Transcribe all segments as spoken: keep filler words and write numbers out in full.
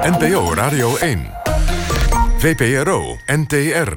N P O Radio één. V P R O N T R.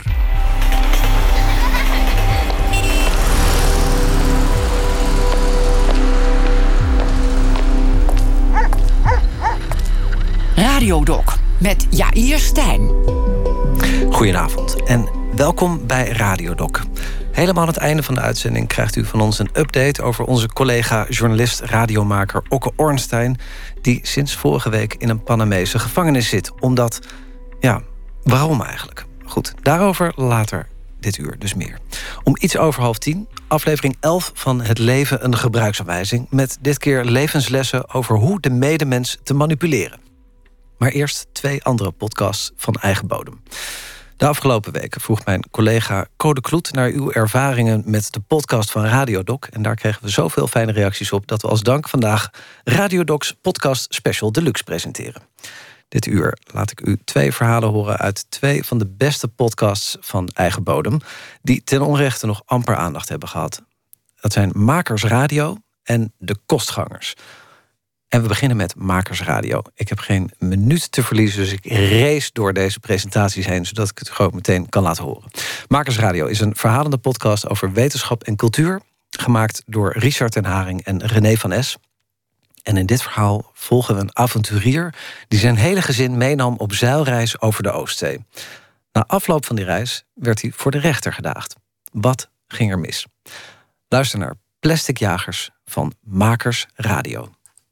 Radiodoc met Jair Stijn. Goedenavond en welkom bij Radiodoc. Helemaal aan het einde van de uitzending krijgt u van ons een update over onze collega, journalist, radiomaker Okke Ornstein, die sinds vorige week in een Panamese gevangenis zit. Omdat, ja, waarom eigenlijk? Goed, daarover later dit uur dus meer. Om iets over half tien, aflevering elf van Het Leven een gebruiksaanwijzing, met dit keer levenslessen over hoe de medemens te manipuleren. Maar eerst twee andere podcasts van eigen bodem. De afgelopen weken vroeg mijn collega Code Kloet naar uw ervaringen met de podcast van Radiodoc. En daar kregen we zoveel fijne reacties op dat we als dank vandaag Radiodocs podcast special deluxe presenteren. Dit uur laat ik u twee verhalen horen uit twee van de beste podcasts van eigen bodem, die ten onrechte nog amper aandacht hebben gehad. Dat zijn Makers Radio en De Kostgangers. En we beginnen met Makers Radio. Ik heb geen minuut te verliezen, dus ik race door deze presentaties heen, zodat ik het gewoon meteen kan laten horen. Makers Radio is een verhalende podcast over wetenschap en cultuur, gemaakt door Richard ten Haring en René van S. En in dit verhaal volgen we een avonturier die zijn hele gezin meenam op zeilreis over de Oostzee. Na afloop van die reis werd hij voor de rechter gedaagd. Wat ging er mis? Luister naar Plastic Jagers van Makers Radio.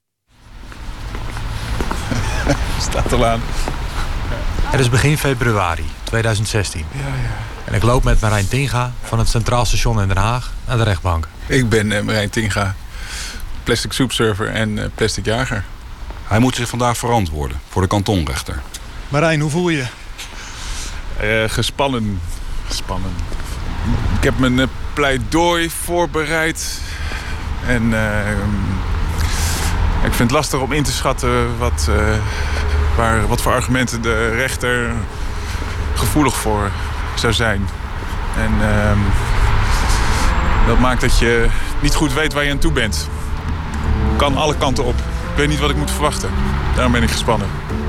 Staat al aan. Het is begin februari tweeduizend zestien. Ja, ja. En ik loop met Marijn Tinga van het Centraal Station in Den Haag naar de rechtbank. Ik ben uh, Marijn Tinga, plastic soepserver en uh, plastic jager. Hij moet zich vandaag verantwoorden voor de kantonrechter. Marijn, hoe voel je? Uh, gespannen. Gespannen. Ik heb mijn uh, pleidooi voorbereid. En uh, ik vind het lastig om in te schatten wat, uh, waar, wat voor argumenten de rechter gevoelig voor zou zijn. En uh, dat maakt dat je niet goed weet waar je aan toe bent. Kan alle kanten op. Ik weet niet wat ik moet verwachten. Daarom ben ik gespannen.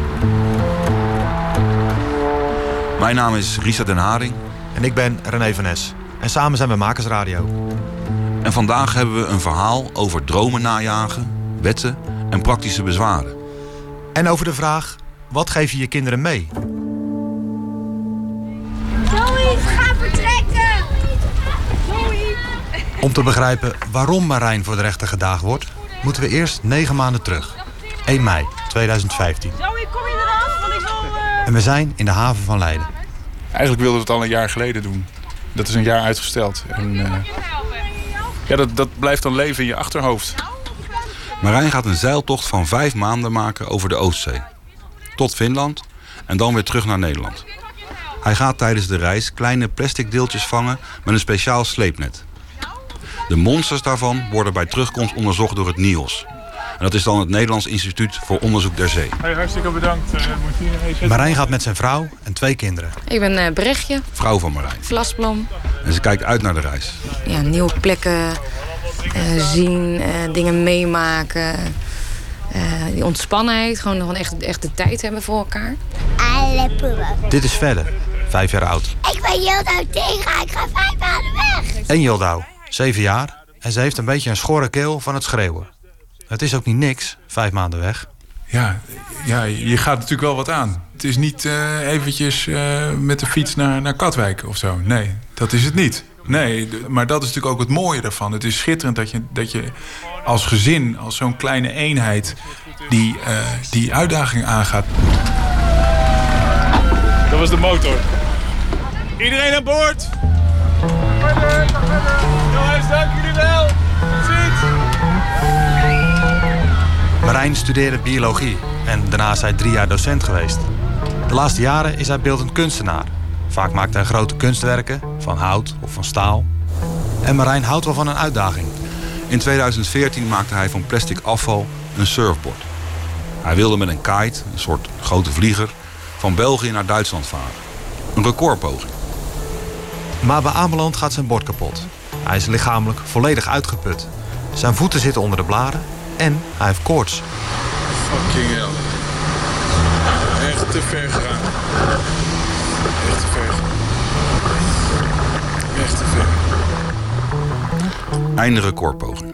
Mijn naam is Richard ten Haring. En ik ben René van Es. En samen zijn we Makers Radio. En vandaag hebben we een verhaal over dromen najagen, wetten en praktische bezwaren. En over de vraag, wat geef je je kinderen mee? Zoe, ga vertrekken! Zoe! Om te begrijpen waarom Marijn voor de rechter gedaagd wordt, moeten we eerst negen maanden terug. één mei tweeduizend vijftien. Zoe, kom je eraf? Want ik wil... Uh... En we zijn in de haven van Leiden. Eigenlijk wilden we het al een jaar geleden doen. Dat is een jaar uitgesteld. En, uh, ja, dat, dat blijft dan leven in je achterhoofd. Marijn gaat een zeiltocht van vijf maanden maken over de Oostzee. Tot Finland en dan weer terug naar Nederland. Hij gaat tijdens de reis kleine plastic deeltjes vangen met een speciaal sleepnet. De monsters daarvan worden bij terugkomst onderzocht door het N I O S. En dat is dan het Nederlands Instituut voor Onderzoek der Zee. Hey, hartstikke bedankt. Uh, Marijn gaat met zijn vrouw en twee kinderen. Ik ben uh, Brechtje. Vrouw van Marijn. Vlasblom. En ze kijkt uit naar de reis. Ja, nieuwe plekken uh, zien, uh, dingen meemaken. Uh, die ontspannenheid, gewoon nog echt, echt de tijd hebben voor elkaar. Alle poepen. Dit is Verder, vijf jaar oud. Ik ben Jildau Tinga, ik ga vijf maanden weg. En Jildau, zeven jaar. En ze heeft een beetje een schorre keel van het schreeuwen. Het is ook niet niks, vijf maanden weg. Ja, ja, je gaat natuurlijk wel wat aan. Het is niet uh, eventjes uh, met de fiets naar, naar Katwijk of zo. Nee, dat is het niet. Nee, d- maar dat is natuurlijk ook het mooie daarvan. Het is schitterend dat je, dat je als gezin, als zo'n kleine eenheid, die, uh, die uitdaging aangaat. Dat was de motor. Iedereen aan boord! Jongens, dank jullie wel! Ziet! Marijn studeerde biologie en daarna is hij drie jaar docent geweest. De laatste jaren is hij beeldend kunstenaar. Vaak maakt hij grote kunstwerken, van hout of van staal. En Marijn houdt wel van een uitdaging. In tweeduizend veertien maakte hij van plastic afval een surfboard. Hij wilde met een kite, een soort grote vlieger, van België naar Duitsland varen. Een recordpoging. Maar bij Ameland gaat zijn bord kapot. Hij is lichamelijk volledig uitgeput. Zijn voeten zitten onder de bladen en hij heeft koorts. Fucking hell. te ver gegaan. Echt te ver. Echt te ver. Einde recordpoging.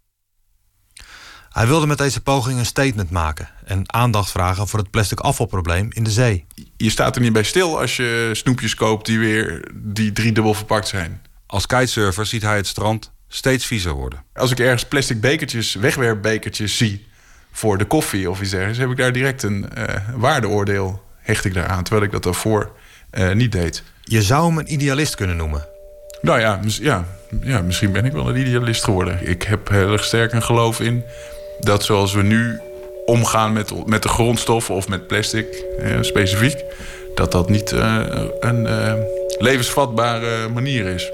Hij wilde met deze poging een statement maken en aandacht vragen voor het plastic afvalprobleem in de zee. Je staat er niet bij stil als je snoepjes koopt die weer die driedubbel verpakt zijn. Als kitesurfer ziet hij het strand steeds viezer worden. Als ik ergens plastic bekertjes, wegwerpbekertjes zie voor de koffie of iets dergelijks, heb ik daar direct een uh, waardeoordeel, hecht ik daaraan, terwijl ik dat daarvoor uh, niet deed. Je zou hem een idealist kunnen noemen. Nou ja, mis, ja, ja, misschien ben ik wel een idealist geworden. Ik heb heel erg sterk een geloof in dat zoals we nu omgaan met, met de grondstoffen of met plastic eh, specifiek, dat dat niet uh, een uh, levensvatbare manier is.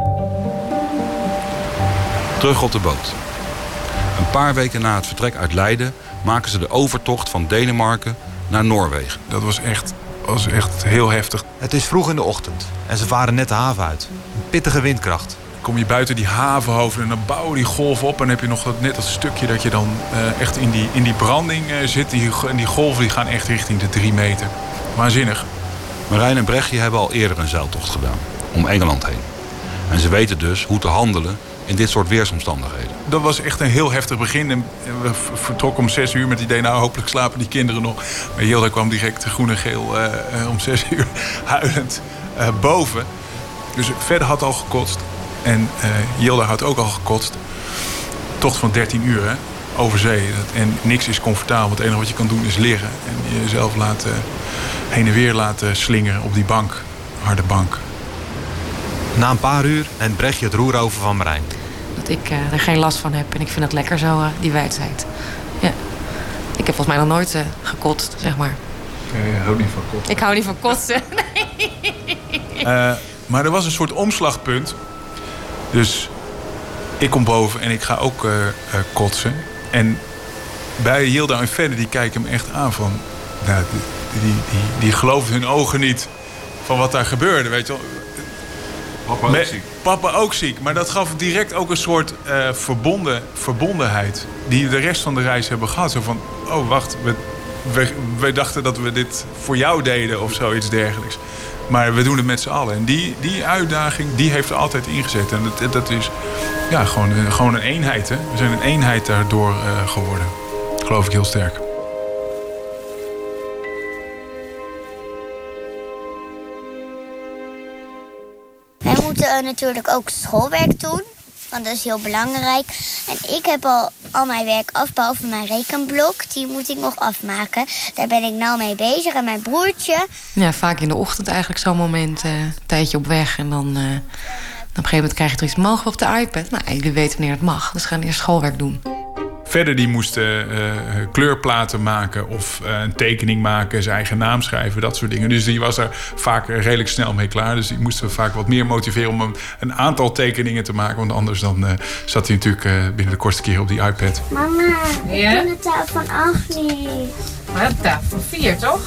Terug op de boot. Een paar weken na het vertrek uit Leiden maken ze de overtocht van Denemarken naar Noorwegen. Dat was echt, was echt heel heftig. Het is vroeg in de ochtend en ze varen net de haven uit. Een pittige windkracht. Kom je buiten die havenhoofden en dan bouwen die golven op en dan heb je nog dat, net dat stukje dat je dan uh, echt in die, in die branding uh, zit. Die, en die golven die gaan echt richting de drie meter. Waanzinnig. Marijn en Brechtje hebben al eerder een zeiltocht gedaan, om Engeland heen. En ze weten dus hoe te handelen in dit soort weersomstandigheden. Dat was echt een heel heftig begin. En we vertrokken om zes uur met het idee, nou hopelijk slapen die kinderen nog. Maar Jilda kwam direct groen en geel uh, uh, om zes uur huilend uh, boven. Dus verder had al gekotst. En uh, Jilda had ook al gekotst. Tocht van dertien uur, hè, over zee. En niks is comfortabel. Het enige wat je kan doen is liggen. En jezelf laten, heen en weer laten slingeren op die bank. Harde bank. Na een paar uur neemt Brechtje het roer over van Marijn. Dat ik uh, er geen last van heb en ik vind het lekker zo, uh, die wijdheid. Ja. Ik heb volgens mij nog nooit uh, gekotst, zeg maar. Ja, je houdt niet van kotsen. Ik hou niet van kotsen, nee. Uh, maar er was een soort omslagpunt. Dus ik kom boven en ik ga ook uh, uh, kotsen. En bij Jilda en Fedde, die kijken hem echt aan van... Nou, die, die, die, die geloofden hun ogen niet van wat daar gebeurde, weet je wel. Papa ook ziek. Papa ook ziek. Maar dat gaf direct ook een soort uh, verbonden, verbondenheid. Die we de rest van de reis hebben gehad. Zo van, oh wacht, we, we, we dachten dat we dit voor jou deden of zoiets dergelijks. Maar we doen het met z'n allen. En die, die uitdaging, die heeft er altijd ingezet. En dat, dat is ja, gewoon, gewoon een eenheid. Hè? We zijn een eenheid daardoor uh, geworden. Dat geloof ik heel sterk. Wij moeten uh, natuurlijk ook schoolwerk doen. Want dat is heel belangrijk. En ik heb al al mijn werk af, behalve mijn rekenblok. Die moet ik nog afmaken. Daar ben ik nou mee bezig. En mijn broertje... Ja, vaak in de ochtend eigenlijk zo'n moment. Uh, een tijdje op weg. En dan, uh, dan op een gegeven moment krijg je er iets. Mogen we op de iPad? Nou, jullie weten wanneer het mag. Dus we gaan eerst schoolwerk doen. Verder die moesten uh, kleurplaten maken of uh, een tekening maken, zijn eigen naam schrijven, dat soort dingen. Dus die was er vaak redelijk snel mee klaar. Dus die moesten we vaak wat meer motiveren om een, een aantal tekeningen te maken. Want anders dan uh, zat hij natuurlijk uh, binnen de kortste keer op die iPad. Mama, ja? ik kan de taal van acht niet. Maar de taal van vier, toch?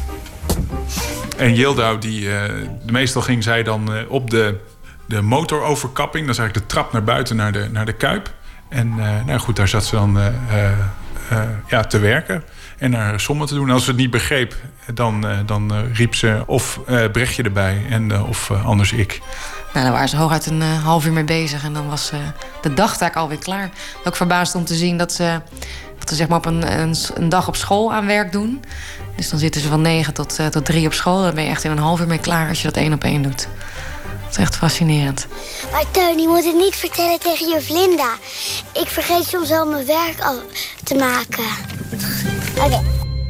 En Jilda, die, uh, meestal ging zij dan uh, op de, de motoroverkapping. Dat is eigenlijk de trap naar buiten naar de, naar de Kuip. En uh, nou goed, daar zat ze dan uh, uh, ja, te werken en haar sommen te doen. En als ze het niet begreep, dan, uh, dan uh, riep ze of uh, Brechtje erbij en, uh, of uh, anders ik. Nou, daar waren ze hooguit een uh, half uur mee bezig. En dan was uh, de dagtaak alweer klaar. Ook verbaasd om te zien dat ze, dat ze zeg maar op een, een, een dag op school aan werk doen. Dus dan zitten ze van negen tot, uh, tot drie op school. Dan ben je echt in een half uur mee klaar als je dat één op één doet. Dat is echt fascinerend. Maar Teun, je moet het niet vertellen tegen juf Linda. Ik vergeet soms wel mijn werk af te maken. Oké. Okay.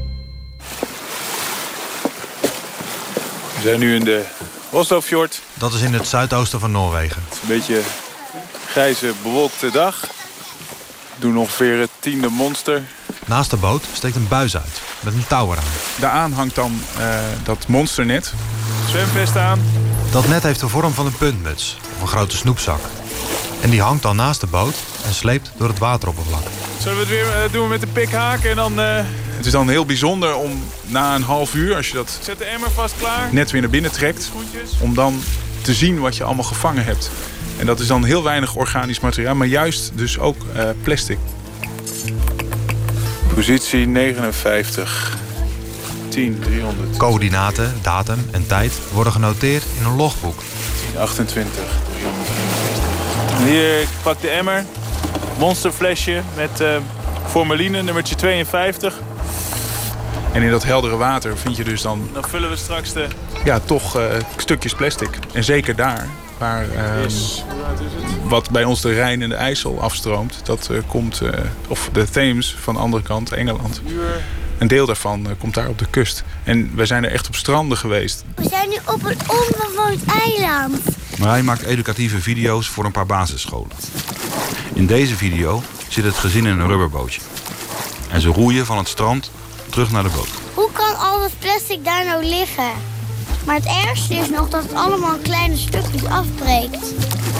We zijn nu in de Oslo-fjord. Dat is in het zuidoosten van Noorwegen. Het is een beetje een grijze, bewolkte dag. We doen ongeveer het tiende monster. Naast de boot steekt een buis uit, met een touw eraan. Daaraan hangt dan uh, dat monsternet. Zwemvest aan. Dat net heeft de vorm van een puntmuts of een grote snoepzak. En die hangt dan naast de boot en sleept door het wateroppervlak. Zullen we het weer uh, doen met de pikhaak en dan... Uh... Het is dan heel bijzonder om na een half uur, als je dat... Zet de emmer vast klaar. Net weer naar binnen trekt. Om dan te zien wat je allemaal gevangen hebt. En dat is dan heel weinig organisch materiaal, maar juist dus ook uh, plastic. Positie negenenvijftig. tien, driehonderd. Coördinaten, datum en tijd worden genoteerd in een logboek. tien, achtentwintig, driehonderdvijftig. Hier, ik pak de emmer. Monsterflesje met uh, formaline, nummertje tweeënvijftig. En in dat heldere water vind je dus dan... Dan vullen we straks de... Ja, toch uh, stukjes plastic. En zeker daar, waar... Uh, is, wat bij ons de Rijn en de IJssel afstroomt. Dat uh, komt... Uh, of de Theems van de andere kant, Engeland. Een deel daarvan uh, komt daar op de kust. En wij zijn er echt op stranden geweest. We zijn nu op een onbewoond eiland. Marijn maakt educatieve video's voor een paar basisscholen. In deze video zit het gezin in een rubberbootje. En ze roeien van het strand terug naar de boot. Hoe kan al dat plastic daar nou liggen? Maar het ergste is nog dat het allemaal in kleine stukjes afbreekt.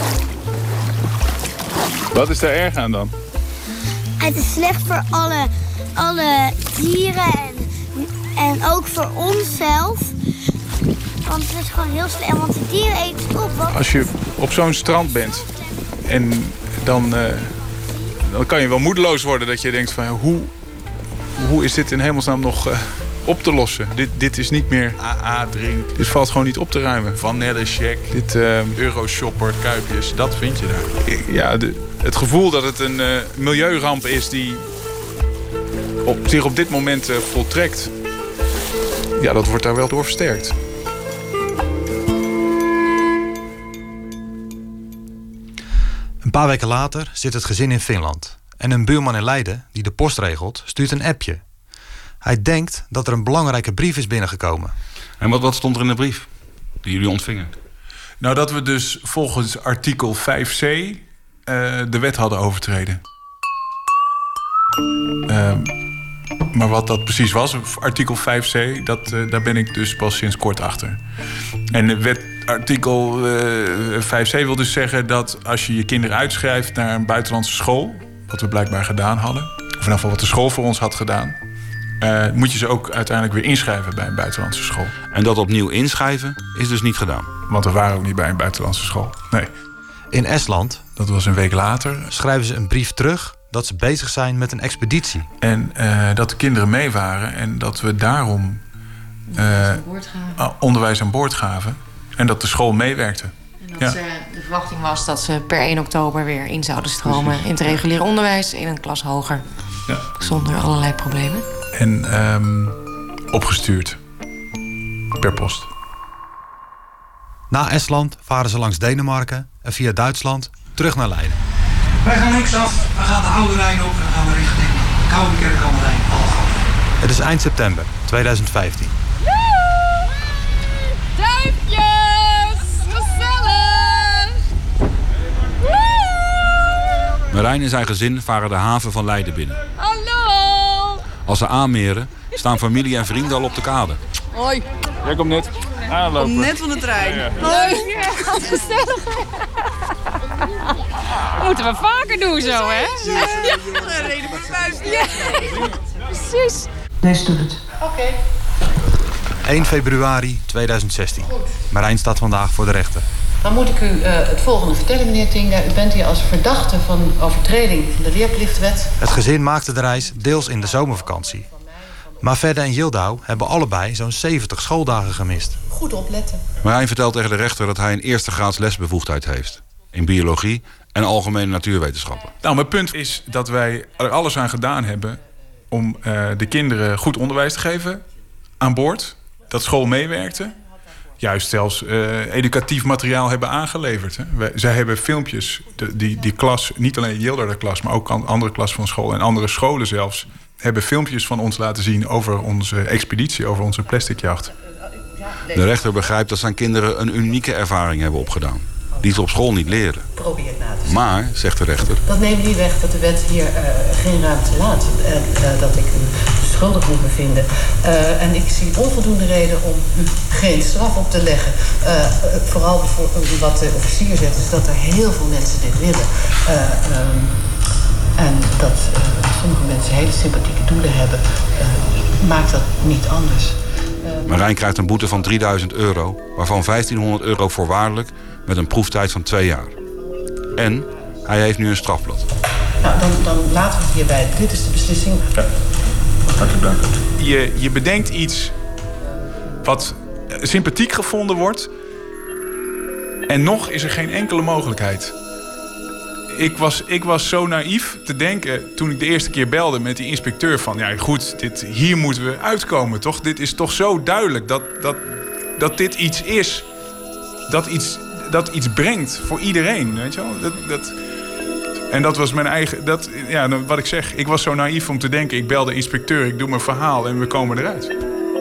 Wat is daar erg aan dan? Het is slecht voor alle, alle dieren en, en ook voor onszelf. Want het is gewoon heel slecht, want de dieren eten het op. Wat? Als je op zo'n strand bent en dan, uh, dan kan je wel moedeloos worden dat je denkt van hoe, hoe is dit in hemelsnaam nog uh, op te lossen? Dit, dit is niet meer A A-drink. Dit valt gewoon niet op te ruimen. Vanille check, dit uh, Euroshopper, kuipjes, dat vind je daar. Ja, de, het gevoel dat het een uh, milieuramp is die op, zich op dit moment uh, voltrekt. Ja, dat wordt daar wel door versterkt. Een paar weken later zit het gezin in Finland. En een buurman in Leiden, die de post regelt, stuurt een appje. Hij denkt dat er een belangrijke brief is binnengekomen. En wat, wat stond er in de brief die jullie ontvingen? Nou, dat we dus volgens artikel vijf c uh, de wet hadden overtreden. Uh, maar wat dat precies was, artikel vijf c, dat, uh, daar ben ik dus pas sinds kort achter. En de wet, artikel uh, vijf c wil dus zeggen dat als je je kinderen uitschrijft naar een buitenlandse school, wat we blijkbaar gedaan hadden, of in ieder geval wat de school voor ons had gedaan, uh, moet je ze ook uiteindelijk weer inschrijven bij een buitenlandse school. En dat opnieuw inschrijven is dus niet gedaan? Want we waren ook niet bij een buitenlandse school, nee. In Estland, dat was een week later, schrijven ze een brief terug dat ze bezig zijn met een expeditie. En uh, dat de kinderen mee waren en dat we daarom uh, onderwijs aan boord gaven. En dat de school meewerkte. En dat ja. ze, de verwachting was dat ze per één oktober weer in zouden stromen. Precies. In het reguliere onderwijs, in een klas hoger. Ja. Zonder allerlei problemen. En um, opgestuurd. Per post. Na Estland varen ze langs Denemarken en via Duitsland terug naar Leiden. Wij gaan linksaf, we gaan de Oude Rijn op en dan gaan we richting Koude Kerk aan de Rijn. Het is eind september tweeduizend vijftien. Duifjes! Gezellig! Marijn en zijn gezin varen de haven van Leiden binnen. Hallo! Als ze aanmeren, staan familie en vrienden al op de kade. Hoi. Jij komt net aanlopen. Kom net van de trein. Ja, ja. Hoi. Wat gezellig. Moeten we vaker doen zo, hè? Ja, ja. Dan reden we vuist. Ja, precies. Deze doet het. Oké. Okay. één februari tweeduizend zestien. Marijn staat vandaag voor de rechter. Dan moet ik u uh, het volgende vertellen, meneer Tinga. U bent hier als verdachte van overtreding van de leerplichtwet. Het gezin maakte de reis deels in de zomervakantie. Maar Fedde en Yildau hebben allebei zo'n zeventig schooldagen gemist. Goed opletten. Marijn vertelt tegen de rechter dat hij een eerste graads lesbevoegdheid heeft. In biologie en algemene natuurwetenschappen. Nou, mijn punt is dat wij er alles aan gedaan hebben om uh, de kinderen goed onderwijs te geven aan boord. Dat school meewerkte. Juist zelfs uh, educatief materiaal hebben aangeleverd. Hè. Wij, zij hebben filmpjes, de, die, die klas, niet alleen Yildau de klas, maar ook andere klas van school en andere scholen zelfs, hebben filmpjes van ons laten zien over onze expeditie, over onze plasticjacht. De rechter begrijpt dat zijn kinderen een unieke ervaring hebben opgedaan. Die ze op school niet leren. Probeer het na te zien. Maar, zegt de rechter, dat neemt niet weg dat de wet hier uh, geen ruimte laat. En uh, dat ik u schuldig moet bevinden. Uh, en ik zie onvoldoende reden om u geen straf op te leggen. Uh, uh, vooral voor, uh, wat de officier zegt, is dat er heel veel mensen dit willen. Uh, um, en dat uh, sommige mensen hele sympathieke doelen hebben, uh, maakt dat niet anders. Uh, Marijn krijgt een boete van drieduizend euro, waarvan vijftienhonderd euro voorwaardelijk met een proeftijd van twee jaar. En hij heeft nu een strafblad. Nou, dan, dan laten we het hierbij. Dit is de beslissing. Ja. Hartelijk dank. Je, je bedenkt iets wat sympathiek gevonden wordt. En nog is er geen enkele mogelijkheid. Ik was, ik was zo naïef te denken toen ik de eerste keer belde met die inspecteur van... ja goed, dit, hier moeten we uitkomen, toch? Dit is toch zo duidelijk dat, dat, dat dit iets is. Dat iets, dat iets brengt voor iedereen, weet je wel? Dat, dat, en dat was mijn eigen... Dat, ja, wat ik zeg, ik was zo naïef om te denken... ik bel de inspecteur, ik doe mijn verhaal en we komen eruit.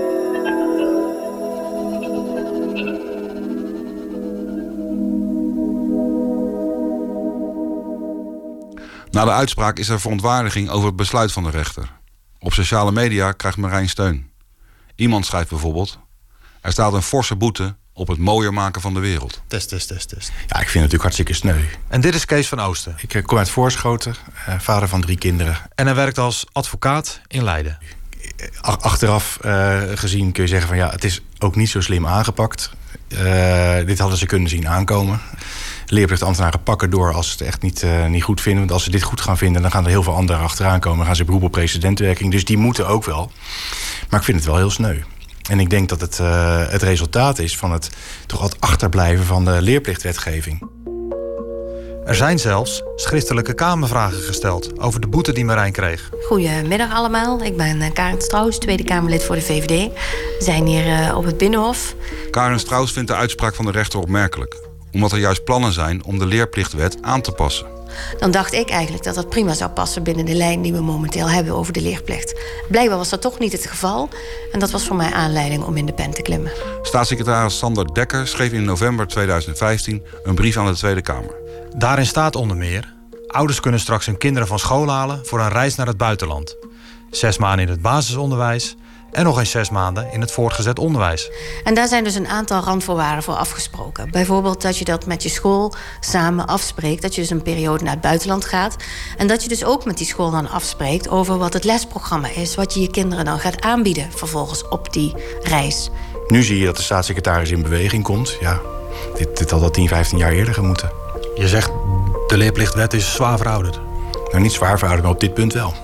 Na de uitspraak is er verontwaardiging over het besluit van de rechter. Op sociale media krijgt Marijn steun. Iemand schrijft bijvoorbeeld... er staat een forse boete op het mooier maken van de wereld. Test, test, test, test. Ja, ik vind het natuurlijk hartstikke sneu. En dit is Kees van Oosten. Ik uh, kom uit Voorschoten, uh, vader van drie kinderen. En hij werkt als advocaat in Leiden. Achteraf uh, gezien kun je zeggen van ja, het is ook niet zo slim aangepakt. Uh, dit hadden ze kunnen zien aankomen. Leerplichtambtenaren pakken door als ze het echt niet, uh, niet goed vinden. Want als ze dit goed gaan vinden, dan gaan er heel veel anderen achteraan komen. Dan gaan ze beroep op precedentwerking. Dus die moeten ook wel. Maar ik vind het wel heel sneu. En ik denk dat het uh, het resultaat is van het toch wat achterblijven van de leerplichtwetgeving. Er zijn zelfs schriftelijke Kamervragen gesteld over de boete die Marijn kreeg. Goedemiddag allemaal, ik ben Karen Strauss, Tweede Kamerlid voor de V V D. We zijn hier uh, op het Binnenhof. Karen Strauss vindt de uitspraak van de rechter opmerkelijk. Omdat er juist plannen zijn om de leerplichtwet aan te passen. Dan dacht ik eigenlijk dat dat prima zou passen binnen de lijn die we momenteel hebben over de leerplicht. Blijkbaar was dat toch niet het geval. En dat was voor mij aanleiding om in de pen te klimmen. Staatssecretaris Sander Dekker schreef in november tweeduizend vijftien een brief aan de Tweede Kamer. Daarin staat onder meer... ouders kunnen straks hun kinderen van school halen voor een reis naar het buitenland. Zes maanden in het basisonderwijs... en nog eens zes maanden in het voortgezet onderwijs. En daar zijn dus een aantal randvoorwaarden voor afgesproken. Bijvoorbeeld dat je dat met je school samen afspreekt. Dat je dus een periode naar het buitenland gaat. En dat je dus ook met die school dan afspreekt... over wat het lesprogramma is. Wat je je kinderen dan gaat aanbieden vervolgens op die reis. Nu zie je dat de staatssecretaris in beweging komt. Ja, dit, dit had al tien, vijftien jaar eerder gemoeten. Je zegt, de leerplichtwet is zwaar verouderd. Nou, niet zwaar verouderd, maar op dit punt wel.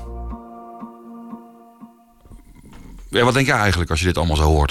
Ja, wat denk jij eigenlijk als je dit allemaal zo hoort?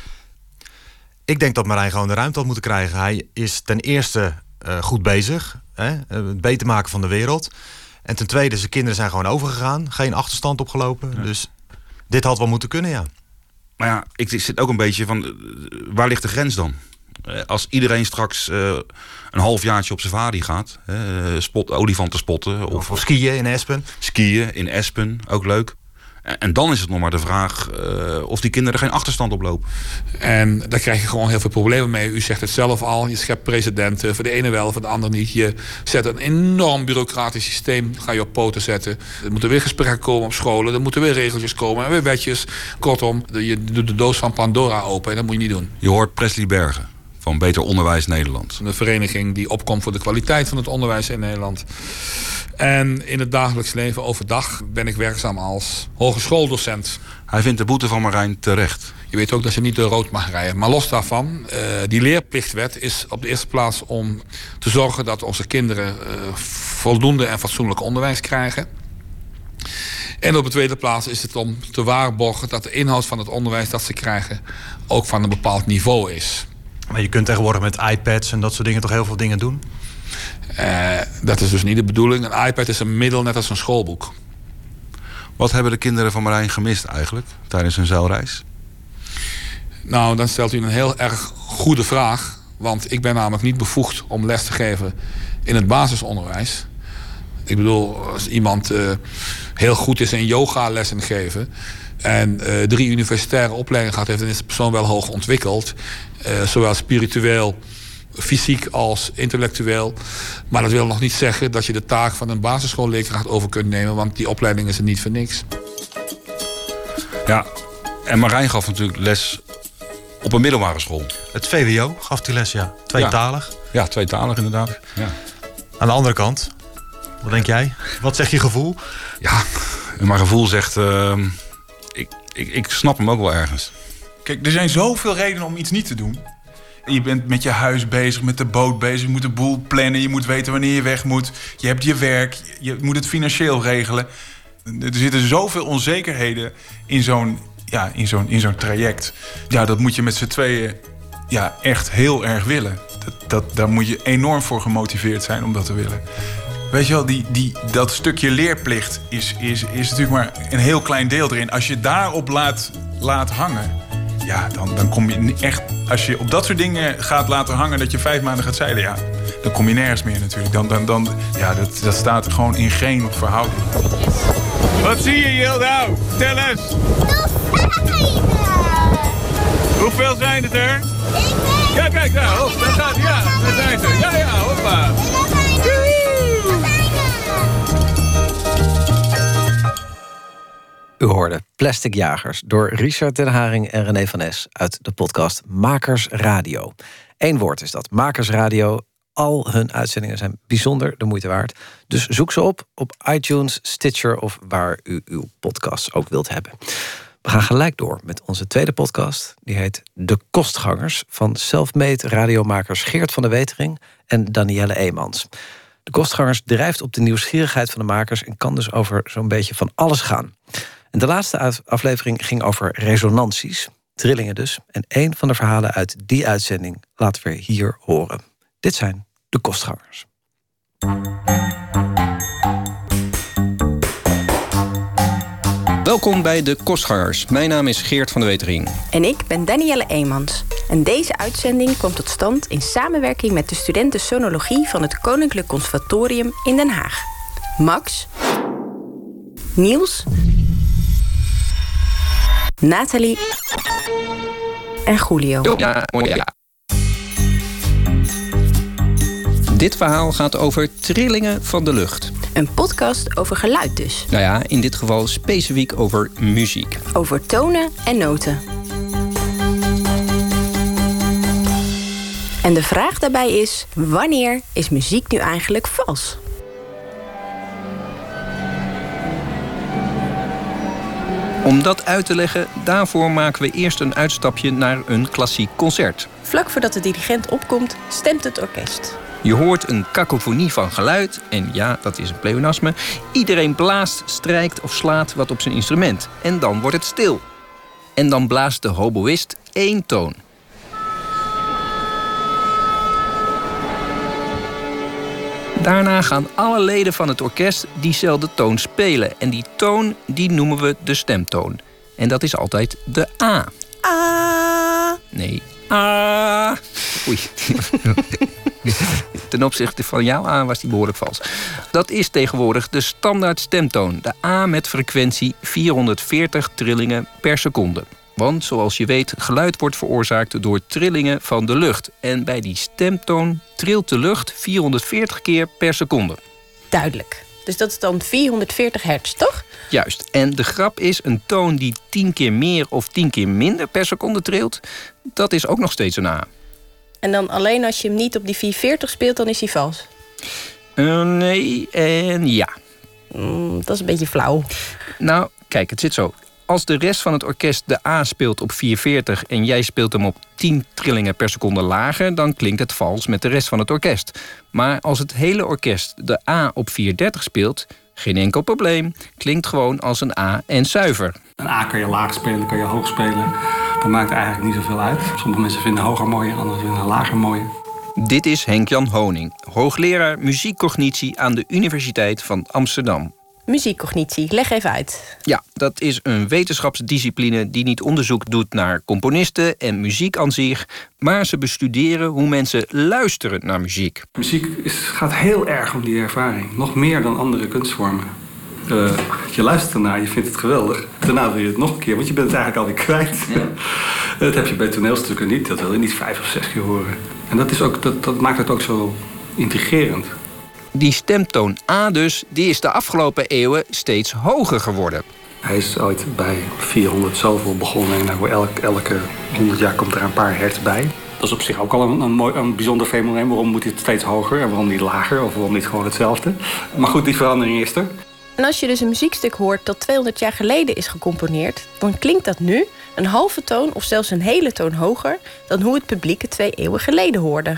Ik denk dat Marijn gewoon de ruimte had moeten krijgen. Hij is ten eerste uh, goed bezig. Hè? Het beter maken van de wereld. En ten tweede, zijn kinderen zijn gewoon overgegaan. Geen achterstand opgelopen. Ja. Dus dit had wel moeten kunnen, ja. Maar ja, ik zit ook een beetje van... waar ligt de grens dan? Als iedereen straks uh, een halfjaartje op safari gaat... Uh, spot, olifanten spotten... Of, of skiën in Espen. Skiën in Espen, ook leuk. En dan is het nog maar de vraag uh, of die kinderen geen achterstand oplopen. En daar krijg je gewoon heel veel problemen mee. U zegt het zelf al, je schept precedenten. Voor de ene wel, voor de ander niet. Je zet een enorm bureaucratisch systeem, ga je op poten zetten. Er moeten weer gesprekken komen op scholen. Er moeten weer regeltjes komen en weer wetjes. Kortom, je doet de doos van Pandora open en dat moet je niet doen. Je hoort Presley Bergen van Beter Onderwijs Nederland. Een vereniging die opkomt voor de kwaliteit van het onderwijs in Nederland. En in het dagelijks leven overdag ben ik werkzaam als hogeschooldocent. Hij vindt de boete van Marijn terecht. Je weet ook dat je niet door rood mag rijden. Maar los daarvan, uh, die leerplichtwet is op de eerste plaats om te zorgen dat onze kinderen uh, voldoende en fatsoenlijk onderwijs krijgen. En op de tweede plaats is het om te waarborgen dat de inhoud van het onderwijs dat ze krijgen ook van een bepaald niveau is. Maar je kunt tegenwoordig met iPads en dat soort dingen toch heel veel dingen doen? Uh, dat is dus niet de bedoeling. Een iPad is een middel net als een schoolboek. Wat hebben de kinderen van Marijn gemist eigenlijk tijdens hun zeilreis? Nou, dan stelt u een heel erg goede vraag. Want ik ben namelijk niet bevoegd om les te geven in het basisonderwijs. Ik bedoel, als iemand uh, heel goed is in yogalessen geven en uh, drie universitaire opleidingen gehad heeft, dan is de persoon wel hoog ontwikkeld. Uh, zowel spiritueel, fysiek als intellectueel. Maar dat wil nog niet zeggen dat je de taak van een basisschoolleerkracht over kunt nemen, want die opleiding is er niet voor niks. Ja, en Marijn gaf natuurlijk les op een middelbare school. Het V W O gaf die les, ja. Tweetalig. Ja, ja tweetalig inderdaad. Ja. Aan de andere kant, wat denk jij? Wat zegt je gevoel? Ja, mijn gevoel zegt... Uh, ik, ik, ik snap hem ook wel ergens. Kijk, er zijn zoveel redenen om iets niet te doen. Je bent met je huis bezig, met de boot bezig. Je moet de boel plannen, je moet weten wanneer je weg moet. Je hebt je werk, je moet het financieel regelen. Er zitten zoveel onzekerheden in zo'n ja, in zo'n, in zo'n traject. Ja, dat moet je met z'n tweeën ja, echt heel erg willen. Dat, dat, daar moet je enorm voor gemotiveerd zijn om dat te willen. Weet je wel, die, die, dat stukje leerplicht is, is, is natuurlijk maar een heel klein deel erin. Als je daarop laat, laat hangen, ja, dan, dan kom je echt... Als je op dat soort dingen gaat laten hangen dat je vijf maanden gaat zeilen, ja, dan kom je nergens meer natuurlijk. Dan, dan, dan, ja, dat, dat staat er gewoon in geen verhouding. Wat zie je, Yildau? Tel eens. Hoeveel zijn het er? Ja, kijk daar. Hop, daar gaat hij. Ja, daar zijn ze. Ja, ja, hoppa. U hoorde Plastic Jagers door Richard den Haring en René van Es uit de podcast Makers Radio. Eén woord is dat, Makers Radio. Al hun uitzendingen zijn bijzonder de moeite waard. Dus zoek ze op op iTunes, Stitcher of waar u uw podcasts ook wilt hebben. We gaan gelijk door met onze tweede podcast. Die heet De Kostgangers van self-made radiomakers Geert van der Wetering en Danielle Eemans. De Kostgangers drijft op de nieuwsgierigheid van de makers en kan dus over zo'n beetje van alles gaan. En de laatste aflevering ging over resonanties, trillingen dus. En een van de verhalen uit die uitzending laten we hier horen. Dit zijn de Kostgangers. Welkom bij de Kostgangers. Mijn naam is Geert van der Wetering. En ik ben Danielle Eemans. En deze uitzending komt tot stand in samenwerking met de studenten sonologie van het Koninklijk Conservatorium in Den Haag. Max, Niels, Nathalie en Julio. Ja, ja. Dit verhaal gaat over trillingen van de lucht. Een podcast over geluid dus. Nou ja, in dit geval specifiek over muziek. Over tonen en noten. En de vraag daarbij is, wanneer is muziek nu eigenlijk vals? Om dat uit te leggen, daarvoor maken we eerst een uitstapje naar een klassiek concert. Vlak voordat de dirigent opkomt, stemt het orkest. Je hoort een kakofonie van geluid, en ja, dat is een pleonasme. Iedereen blaast, strijkt of slaat wat op zijn instrument. En dan wordt het stil. En dan blaast de hoboïst één toon. Daarna gaan alle leden van het orkest diezelfde toon spelen. En die toon, die noemen we de stemtoon. En dat is altijd de A. A. Nee, A. Oei. Ten opzichte van jouw A was die behoorlijk vals. Dat is tegenwoordig de standaard stemtoon. De A met frequentie vierhonderdveertig trillingen per seconde. Want, zoals je weet, geluid wordt veroorzaakt door trillingen van de lucht. En bij die stemtoon trilt de lucht vierhonderdveertig keer per seconde. Duidelijk. Dus dat is dan vierhonderdveertig hertz, toch? Juist. En de grap is, een toon die tien keer meer of tien keer minder per seconde trilt, dat is ook nog steeds een A. En dan alleen als je hem niet op die vierhonderdveertig speelt, dan is hij vals? Uh, nee en ja. Mm, dat is een beetje flauw. Nou, kijk, het zit zo. Als de rest van het orkest de A speelt op vierhonderdveertig en jij speelt hem op tien trillingen per seconde lager, dan klinkt het vals met de rest van het orkest. Maar als het hele orkest de A op vierhonderddertig speelt, geen enkel probleem, klinkt gewoon als een A en zuiver. Een A kan je laag spelen, kan je hoog spelen. Dat maakt eigenlijk niet zoveel uit. Sommige mensen vinden hoger mooier, anderen vinden lager mooier. Dit is Henk-Jan Honing, hoogleraar muziekcognitie aan de Universiteit van Amsterdam. Muziekcognitie, leg even uit. Ja, dat is een wetenschapsdiscipline die niet onderzoek doet naar componisten en muziek aan zich, maar ze bestuderen hoe mensen luisteren naar muziek. Muziek is, gaat heel erg om die ervaring, nog meer dan andere kunstvormen. Uh, je luistert ernaar, je vindt het geweldig. Daarna wil je het nog een keer, want je bent het eigenlijk alweer kwijt. Ja. Dat heb je bij toneelstukken niet, dat wil je niet vijf of zes keer horen. En dat, is ook, dat, dat maakt het ook zo intrigerend. Die stemtoon A dus, die is de afgelopen eeuwen steeds hoger geworden. Hij is ooit bij vierhonderd zoveel begonnen en nou, elk, elke honderd jaar komt er een paar hertz bij. Dat is op zich ook al een, een, mooi, een bijzonder fenomeen. Waarom moet het steeds hoger en waarom niet lager of waarom niet gewoon hetzelfde? Maar goed, die verandering is er. En als je dus een muziekstuk hoort dat tweehonderd jaar geleden is gecomponeerd, dan klinkt dat nu een halve toon of zelfs een hele toon hoger dan hoe het publiek het twee eeuwen geleden hoorde.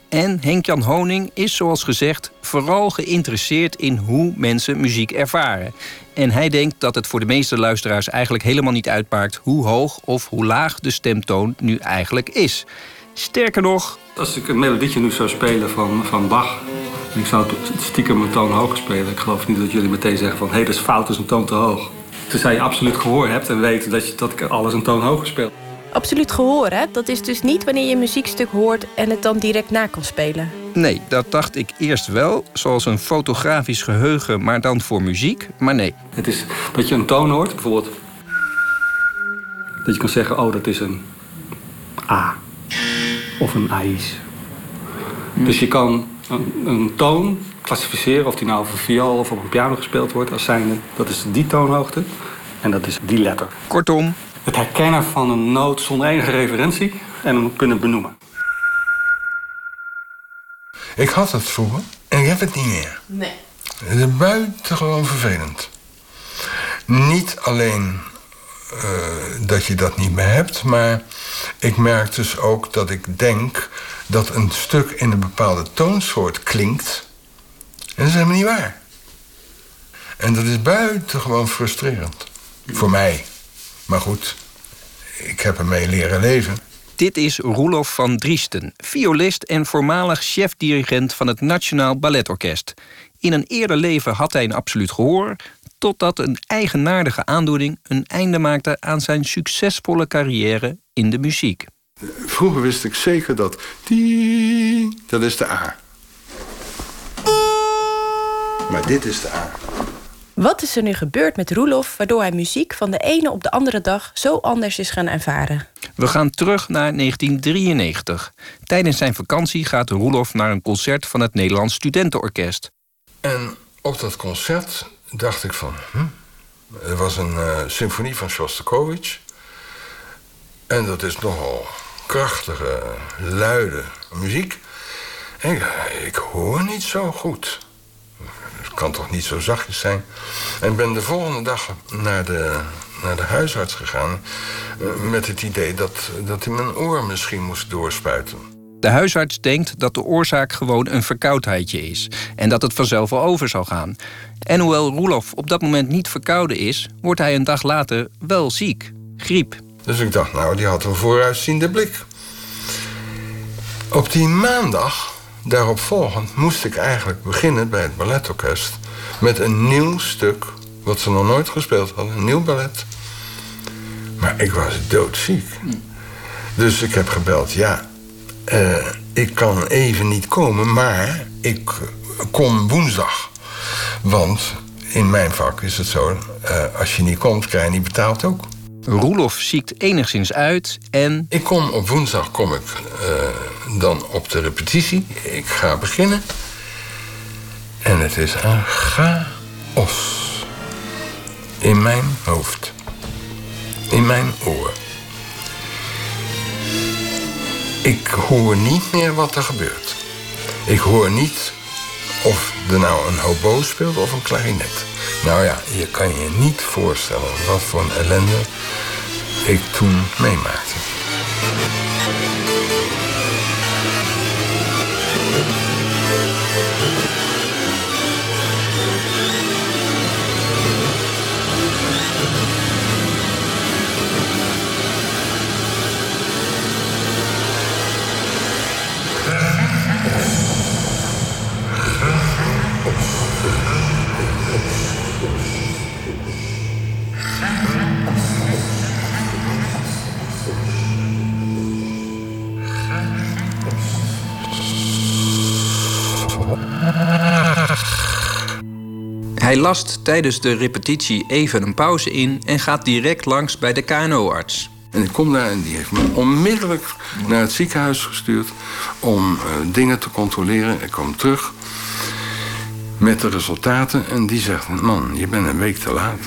En Henk-Jan Honing is, zoals gezegd, vooral geïnteresseerd in hoe mensen muziek ervaren. En hij denkt dat het voor de meeste luisteraars eigenlijk helemaal niet uitmaakt hoe hoog of hoe laag de stemtoon nu eigenlijk is. Sterker nog... Als ik een melodietje nu zou spelen van, van Bach, en ik zou het stiekem een toon hoger spelen, ik geloof niet dat jullie meteen zeggen van hé, hey, dat is fout, dat is een toon te hoog. Tenzij je absoluut gehoor hebt en weet dat, je, dat ik alles een toon hoger speel. Absoluut gehoor, hè? Dat is dus niet wanneer je een muziekstuk hoort en het dan direct na kan spelen. Nee, dat dacht ik eerst wel, zoals een fotografisch geheugen, maar dan voor muziek, maar nee. Het is dat je een toon hoort, bijvoorbeeld dat je kan zeggen, oh, dat is een A of een Aïs. Hmm. Dus je kan een, een toon klassificeren, of die nou op een viool of op een piano gespeeld wordt, als zijnde, dat is die toonhoogte en dat is die letter. Kortom, het herkennen van een noot zonder enige referentie en hem kunnen benoemen. Ik had het vroeger en ik heb het niet meer. Nee. Het is buitengewoon vervelend. Niet alleen uh, dat je dat niet meer hebt, maar ik merk dus ook dat ik denk dat een stuk in een bepaalde toonsoort klinkt. En dat is helemaal niet waar. En dat is buitengewoon frustrerend. Voor mij. Maar goed, ik heb ermee leren leven. Dit is Roelof van Driesten, violist en voormalig chef-dirigent van het Nationaal Balletorkest. In een eerder leven had hij een absoluut gehoor, totdat een eigenaardige aandoening een einde maakte aan zijn succesvolle carrière in de muziek. Vroeger wist ik zeker dat die, dat is de A. Maar dit is de A. Wat is er nu gebeurd met Roelof, waardoor hij muziek van de ene op de andere dag zo anders is gaan ervaren? We gaan terug naar negentien drieënnegentig. Tijdens zijn vakantie gaat Roelof naar een concert van het Nederlands Studentenorkest. En op dat concert dacht ik van... Hm, er was een uh, symfonie van Shostakovich. En dat is nogal krachtige, luide muziek. En ik, ik hoor niet zo goed. Het kan toch niet zo zachtjes zijn. En ben de volgende dag naar de, naar de huisarts gegaan... Uh, met het idee dat, dat hij mijn oor misschien moest doorspuiten. De huisarts denkt dat de oorzaak gewoon een verkoudheidje is... en dat het vanzelf wel over zal gaan. En hoewel Roelof op dat moment niet verkouden is... wordt hij een dag later wel ziek. Griep. Dus ik dacht, nou, die had een vooruitziende blik. Op die maandag... daarop volgend moest ik eigenlijk beginnen bij het balletorkest... met een nieuw stuk, wat ze nog nooit gespeeld hadden. Een nieuw ballet. Maar ik was doodziek. Dus ik heb gebeld, ja, uh, ik kan even niet komen... maar ik kom woensdag. Want in mijn vak is het zo, uh, als je niet komt, krijg je niet betaald ook. Roelof ziekt enigszins uit en... Ik kom op woensdag kom ik uh, dan op de repetitie. Ik ga beginnen. En het is een chaos. In mijn hoofd. In mijn oor. Ik hoor niet meer wat er gebeurt. Ik hoor niet of er nou een hobo speelt of een klarinet. Nou ja, je kan je niet voorstellen wat voor een ellende ik toen meemaakte. Hij last tijdens de repetitie even een pauze in... en gaat direct langs bij de K N O-arts. En ik kom daar en die heeft me onmiddellijk naar het ziekenhuis gestuurd... om uh, dingen te controleren. Ik kom terug met de resultaten en die zegt... man, je bent een week te laat.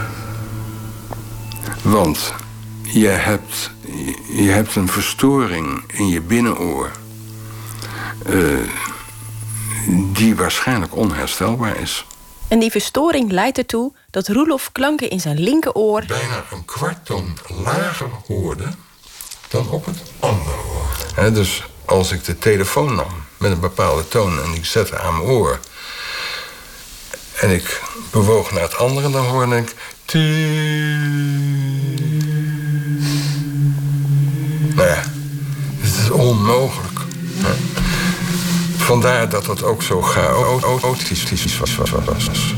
Want je hebt, je hebt een verstoring in je binnenoor... Uh, die waarschijnlijk onherstelbaar is. En die verstoring leidt ertoe dat Roelof klanken in zijn linkeroor... bijna een kwart toon lager hoorde dan op het andere oor. He, dus als ik de telefoon nam met een bepaalde toon en ik zette aan mijn oor en ik bewoog naar het andere, dan hoorde ik... Nou ja, het is onmogelijk. Vandaar dat het ook zo chaotisch was.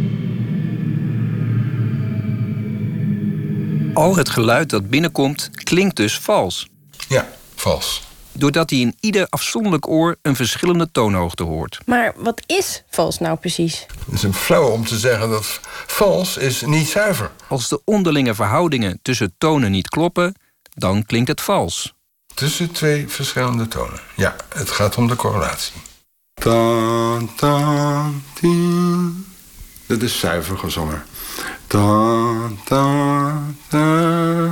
Al het geluid dat binnenkomt klinkt dus vals. Ja, vals. Doordat hij in ieder afzonderlijk oor een verschillende toonhoogte hoort. Maar wat is vals nou precies? Het is een flauw om te zeggen dat vals is niet zuiver. Als de onderlinge verhoudingen tussen tonen niet kloppen, dan klinkt het vals. Tussen twee verschillende tonen. Ja, het gaat om de correlatie. Ta, ta, ti. Dat is zuiver gezongen. Ta, ta, ta.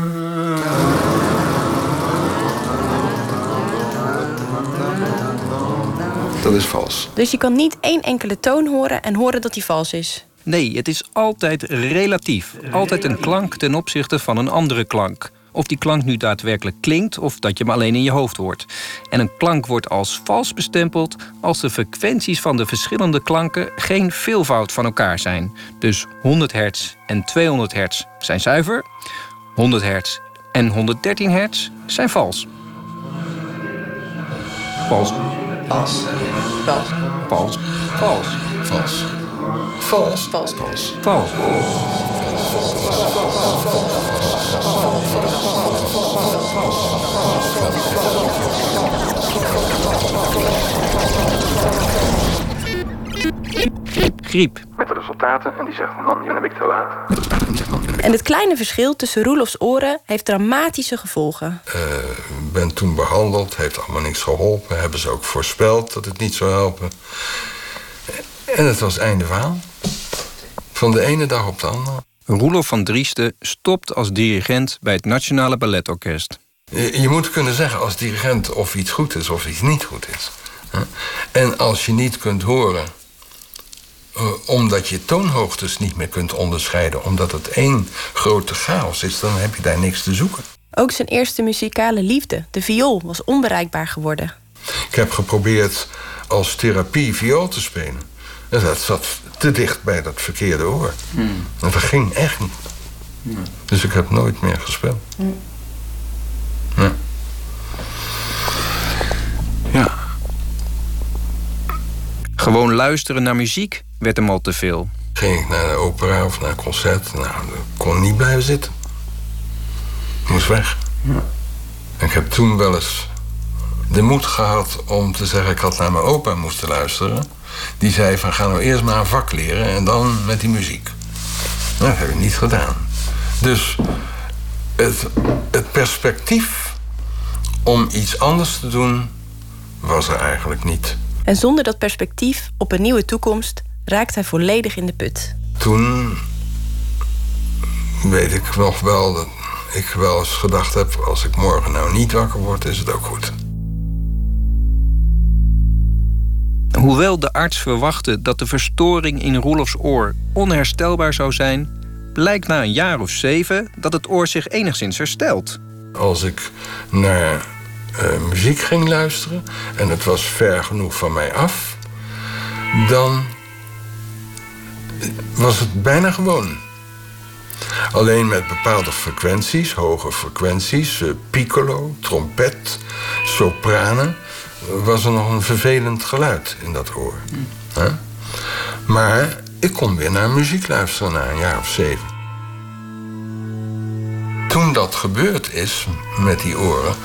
Dat is vals. Dus je kan niet één enkele toon horen en horen dat die vals is? Nee, het is altijd relatief. Altijd een klank ten opzichte van een andere klank. Of die klank nu daadwerkelijk klinkt of dat je hem alleen in je hoofd hoort. En een klank wordt als vals bestempeld als de frequenties van de verschillende klanken geen veelvoud van elkaar zijn. Dus honderd hertz en tweehonderd hertz zijn zuiver. honderd hertz en honderddertien hertz zijn vals. Vals. Vals. Vals. Vals. Vals. Vals. Vals. Vals. Vals. Vals. Griep. Met de resultaten en die zegt, man, nu heb ik te laat. En het kleine verschil tussen Roelofs oren heeft dramatische gevolgen. Ik uh, ben toen behandeld, heeft allemaal niks geholpen. Hebben ze ook voorspeld dat het niet zou helpen. En het was einde verhaal. Van de ene dag op de andere. Roelof van Driesten stopt als dirigent bij het Nationale Balletorkest. Je, je moet kunnen zeggen als dirigent of iets goed is of iets niet goed is. En als je niet kunt horen, uh, omdat je toonhoogtes niet meer kunt onderscheiden, omdat het één grote chaos is, dan heb je daar niks te zoeken. Ook zijn eerste muzikale liefde, de viool, was onbereikbaar geworden. Ik heb geprobeerd als therapie viool te spelen. En dat zat te dicht bij dat verkeerde oor. Hmm. En dat ging echt niet. Hmm. Dus ik heb nooit meer gespeeld. Hmm. Ja. Ja. Gewoon luisteren naar muziek werd hem al te veel. Ging ik naar de opera of naar een concert, nou, dan kon ik niet blijven zitten. Ik moest weg. Ja. En ik heb toen wel eens de moed gehad om te zeggen, ik had naar mijn opa moeten luisteren. Die zei van, ga nou eerst maar een vak leren en dan met die muziek. Nou, dat heb ik niet gedaan. Dus het, het perspectief om iets anders te doen was er eigenlijk niet. En zonder dat perspectief op een nieuwe toekomst raakt hij volledig in de put. Toen weet ik nog wel dat ik wel eens gedacht heb, als ik morgen nou niet wakker word, is het ook goed. Hoewel de arts verwachtte dat de verstoring in Roelofs oor onherstelbaar zou zijn, blijkt na een jaar of zeven dat het oor zich enigszins herstelt. Als ik naar uh, muziek ging luisteren en het was ver genoeg van mij af, dan was het bijna gewoon. Alleen met bepaalde frequenties, hoge frequenties, uh, piccolo, trompet, sopranen, was er nog een vervelend geluid in dat oor. Mm. Huh? Maar ik kon weer naar muziek luisteren na een jaar of zeven. Toen dat gebeurd is met die oren,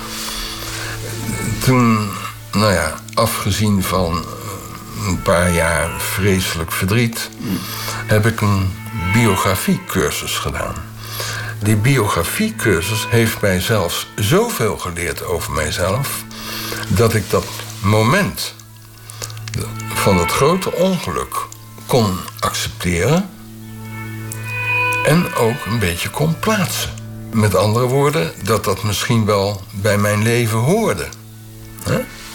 toen, nou ja, afgezien van een paar jaar vreselijk verdriet, mm. heb ik een biografiecursus gedaan. Die biografiecursus heeft mij zelfs zoveel geleerd over mijzelf, dat ik dat moment van het grote ongeluk kon accepteren en ook een beetje kon plaatsen. Met andere woorden, dat dat misschien wel bij mijn leven hoorde. He?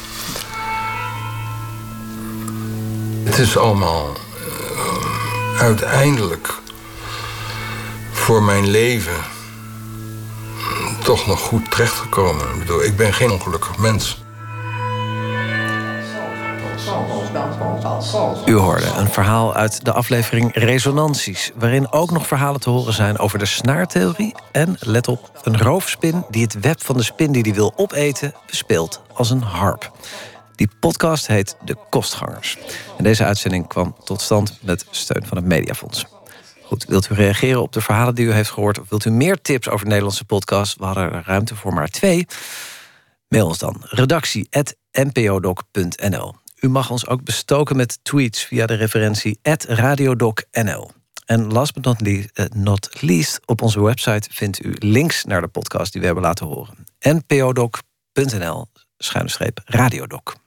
Het is allemaal uh, uiteindelijk voor mijn leven toch nog goed terechtgekomen. Ik bedoel, ik ben geen ongelukkig mens. U hoorde een verhaal uit de aflevering Resonanties, waarin ook nog verhalen te horen zijn over de snaartheorie en, let op, een roofspin die het web van de spin die hij wil opeten bespeelt als een harp. Die podcast heet De Kostgangers. En deze uitzending kwam tot stand met steun van het Mediafonds. Goed, wilt u reageren op de verhalen die u heeft gehoord, of wilt u meer tips over Nederlandse podcasts? We hadden er ruimte voor maar twee. Mail ons dan, redactie at n p o doc punt n l. U mag ons ook bestoken met tweets via de referentie at radiodocnl. En last but not least, uh, not least, op onze website vindt u links naar de podcast die we hebben laten horen. n p o doc punt n l schuine streep radiodoc.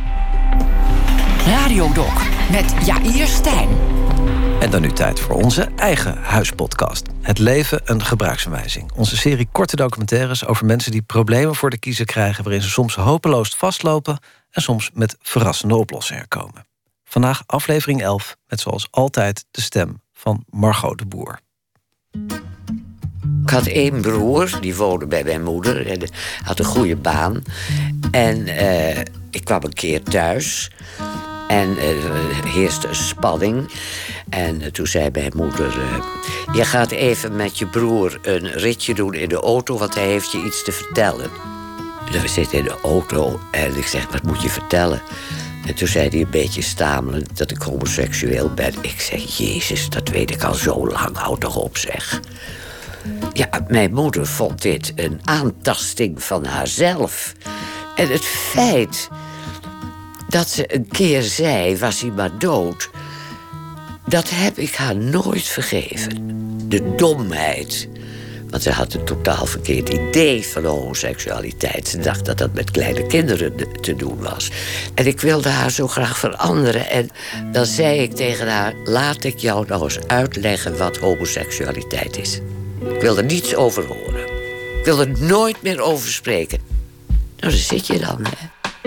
Radiodoc met Jair Stijn. En dan nu tijd voor onze eigen huispodcast. Het leven een gebruiksaanwijzing. Onze serie korte documentaires over mensen die problemen voor de kiezer krijgen, waarin ze soms hopeloos vastlopen en soms met verrassende oplossingen komen. Vandaag aflevering elf met zoals altijd de stem van Margot de Boer. Ik had één broer, die woonde bij mijn moeder. En had een goede baan. En uh, ik kwam een keer thuis. En uh, er heerste een spanning. En uh, toen zei mijn moeder... Uh, je gaat even met je broer een ritje doen in de auto, want hij heeft je iets te vertellen. Dus we zitten in de auto en ik zeg, wat moet je vertellen? En toen zei hij een beetje stamelend dat ik homoseksueel ben. Ik zeg, Jezus, dat weet ik al zo lang, houd toch op, zeg. Ja, mijn moeder vond dit een aantasting van haarzelf. En het feit dat ze een keer zei, was hij maar dood, dat heb ik haar nooit vergeven. De domheid. Want ze had een totaal verkeerd idee van homoseksualiteit. Ze dacht dat dat met kleine kinderen te doen was. En ik wilde haar zo graag veranderen. En dan zei ik tegen haar, laat ik jou nou eens uitleggen wat homoseksualiteit is. Ik wil er niets over horen. Ik wil er nooit meer over spreken. Nou, daar zit je dan, hè.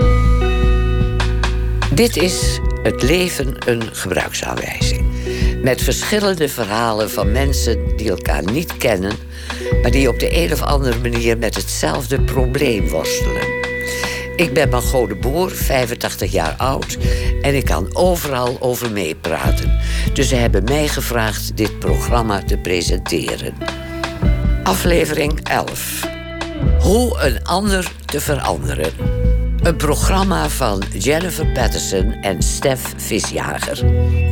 Dit is Het leven een gebruiksaanwijzing. Met verschillende verhalen van mensen die elkaar niet kennen, maar die op de een of andere manier met hetzelfde probleem worstelen. Ik ben Margot de Boer, vijfentachtig jaar oud, en ik kan overal over meepraten. Dus ze hebben mij gevraagd dit programma te presenteren. Aflevering elf. Hoe een ander te veranderen. Een programma van Jennifer Patterson en Stef Visjager.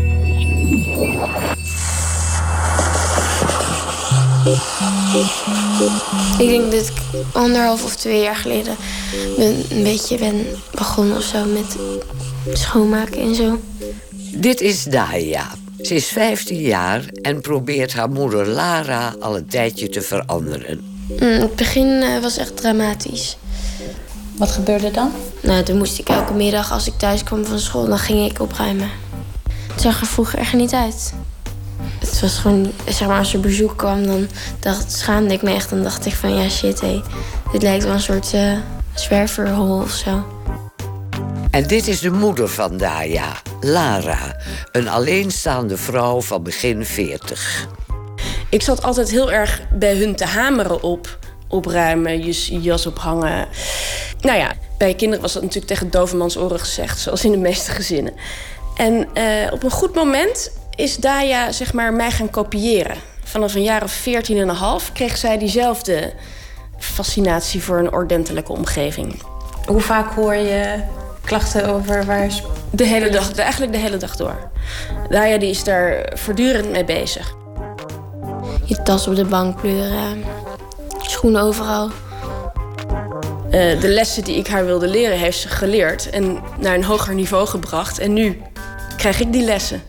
Ik denk dat ik anderhalf of twee jaar geleden ben, een beetje ben begonnen of zo met schoonmaken en zo. Dit is Daya. Ze is vijftien jaar en probeert haar moeder Lara al een tijdje te veranderen. Mm, het begin uh, was echt dramatisch. Wat gebeurde dan? Nou, toen moest ik elke middag als ik thuis kwam van school, dan ging ik opruimen. Het zag er vroeger echt niet uit. Het was gewoon, zeg maar, als er bezoek kwam, dan dacht, schaamde ik me echt. Dan dacht ik van, ja shit, hé, dit lijkt wel een soort uh, zwerverhol of zo. En dit is de moeder van Daya, Lara. Een alleenstaande vrouw van begin veertig. Ik zat altijd heel erg bij hun te hameren op opruimen, je jas ophangen. Nou ja, bij kinderen was dat natuurlijk tegen dovermans oren gezegd, zoals in de meeste gezinnen. En uh, op een goed moment is Daya, zeg maar, mij gaan kopiëren. Vanaf een jaar of veertien en een half kreeg zij diezelfde fascinatie voor een ordentelijke omgeving. Hoe vaak hoor je klachten over waar... De hele dag, eigenlijk de hele dag door. Daya die is daar voortdurend mee bezig. Je tas op de bank pleuren, schoenen overal. Uh, de lessen die ik haar wilde leren heeft ze geleerd en naar een hoger niveau gebracht. En nu krijg ik die lessen.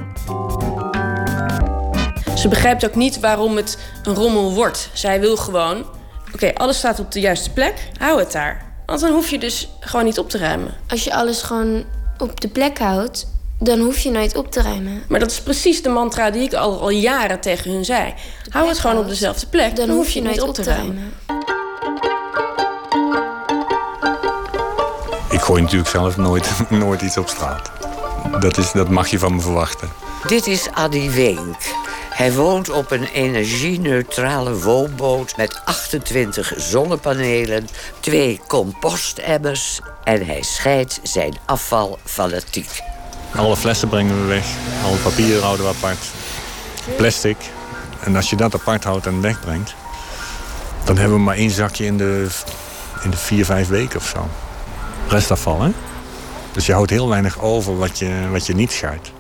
Ze begrijpt ook niet waarom het een rommel wordt. Zij wil gewoon, oké, okay, alles staat op de juiste plek, hou het daar. Want dan hoef je dus gewoon niet op te ruimen. Als je alles gewoon op de plek houdt, dan hoef je nooit op te ruimen. Maar dat is precies de mantra die ik al, al jaren tegen hun zei. Hou het gewoon op dezelfde plek, dan, dan hoef je, je nooit op te ruimen. ruimen. Ik gooi natuurlijk zelf nooit, nooit iets op straat. Dat, is, dat mag je van me verwachten. Dit is Adi Weenk. Hij woont op een energie-neutrale woonboot met achtentwintig zonnepanelen, twee compostemmers en hij scheidt zijn afval fanatiek. Alle flessen brengen we weg, alle papier houden we apart, plastic. En als je dat apart houdt en wegbrengt, dan hebben we maar één zakje in de, in de vier, vijf weken of zo. Restafval, hè? Dus je houdt heel weinig over wat je, wat je niet scheidt.